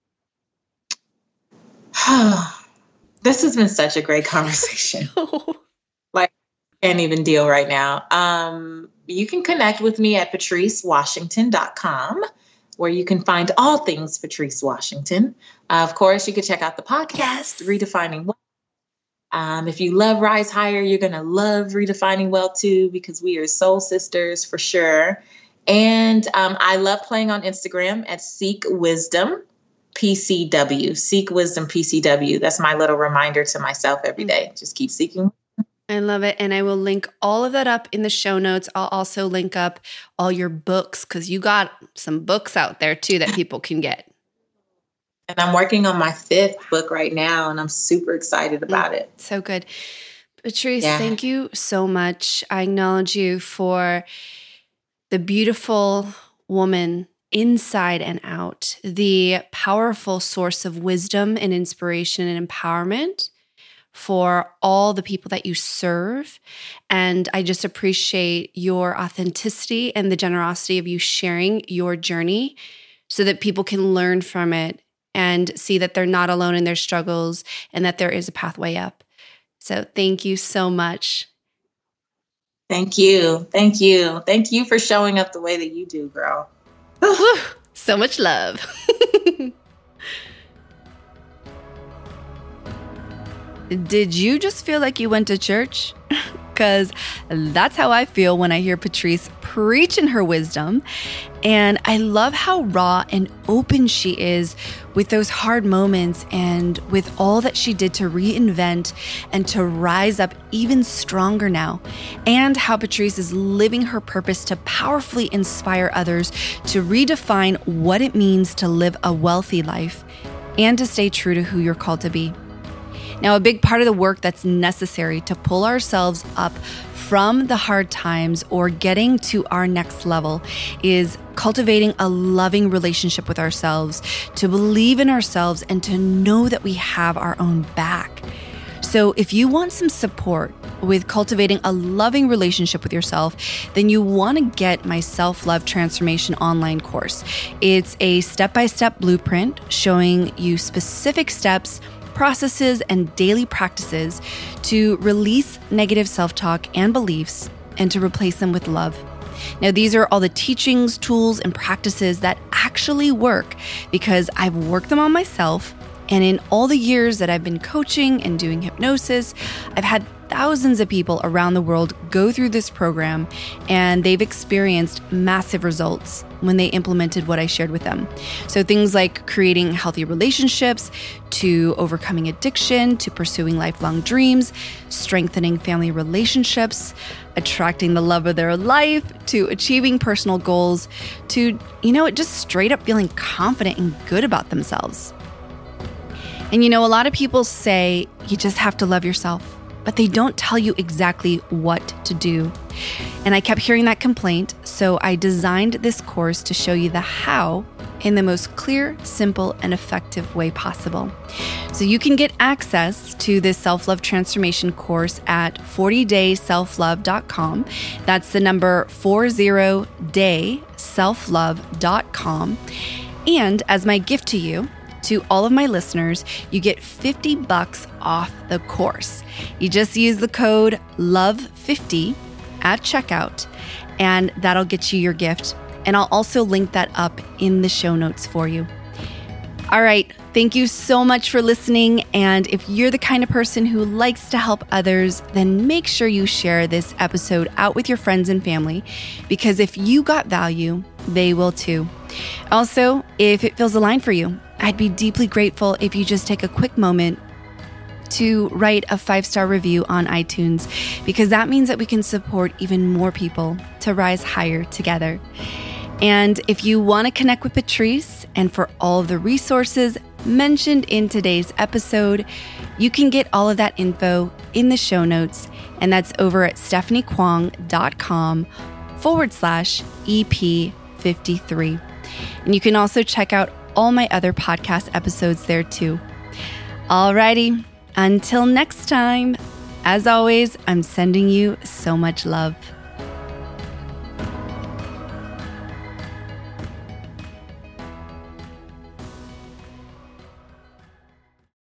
This has been such a great conversation. Like, I can't even deal right now. You can connect with me at patricewashington.com, where you can find all things Patrice Washington. Of course, you can check out the podcast, Redefining Well. If you love Rise Higher, you're going to love Redefining Well too, because we are soul sisters for sure. And I love playing on Instagram at Seek Wisdom PCW. Seek Wisdom PCW. That's my little reminder to myself every day. Just keep seeking. I love it. And I will link all of that up in the show notes. I'll also link up all your books, because you got some books out there too that people can get. And I'm working on my 5th book right now, and I'm super excited about it. So good. Patrice, thank you so much. I acknowledge you for the beautiful woman inside and out, the powerful source of wisdom and inspiration and empowerment for all the people that you serve. And I just appreciate your authenticity and the generosity of you sharing your journey so that people can learn from it and see that they're not alone in their struggles and that there is a pathway up. So thank you so much. Thank you. Thank you. Thank you for showing up the way that you do, girl. So much love. Did you just feel like you went to church? Because that's how I feel when I hear Patrice preaching her wisdom. And I love how raw and open she is with those hard moments and with all that she did to reinvent and to rise up even stronger now. And how Patrice is living her purpose to powerfully inspire others to redefine what it means to live a wealthy life and to stay true to who you're called to be. Now, a big part of the work that's necessary to pull ourselves up from the hard times or getting to our next level is cultivating a loving relationship with ourselves, to believe in ourselves and to know that we have our own back. So if you want some support with cultivating a loving relationship with yourself, then you want to get my Self-Love Transformation online course. It's a step-by-step blueprint showing you specific steps, processes, and daily practices to release negative self-talk and beliefs and to replace them with love. Now, these are all the teachings, tools, and practices that actually work because I've worked them on myself. And in all the years that I've been coaching and doing hypnosis, I've had thousands of people around the world go through this program, and they've experienced massive results when they implemented what I shared with them. So things like creating healthy relationships, to overcoming addiction, to pursuing lifelong dreams, strengthening family relationships, attracting the love of their life, to achieving personal goals, to, just straight up feeling confident and good about themselves. And a lot of people say you just have to love yourself, but they don't tell you exactly what to do. And I kept hearing that complaint, so I designed this course to show you the how in the most clear, simple, and effective way possible. So you can get access to this self-love transformation course at 40dayselflove.com. That's the number 40dayselflove.com. And as my gift to you, to all of my listeners, you get $50 off the course. You just use the code LOVE50 at checkout, and that'll get you your gift. And I'll also link that up in the show notes for you. All right. Thank you so much for listening. And if you're the kind of person who likes to help others, then make sure you share this episode out with your friends and family, because if you got value, they will too. Also, if it feels aligned for you, I'd be deeply grateful if you just take a quick moment to write a 5-star review on iTunes, because that means that we can support even more people to rise higher together. And if you want to connect with Patrice and for all of the resources mentioned in today's episode, you can get all of that info in the show notes, and that's over at stephaniekwong.com/EP53. And you can also check out all my other podcast episodes there too. Alrighty, until next time, as always, I'm sending you so much love.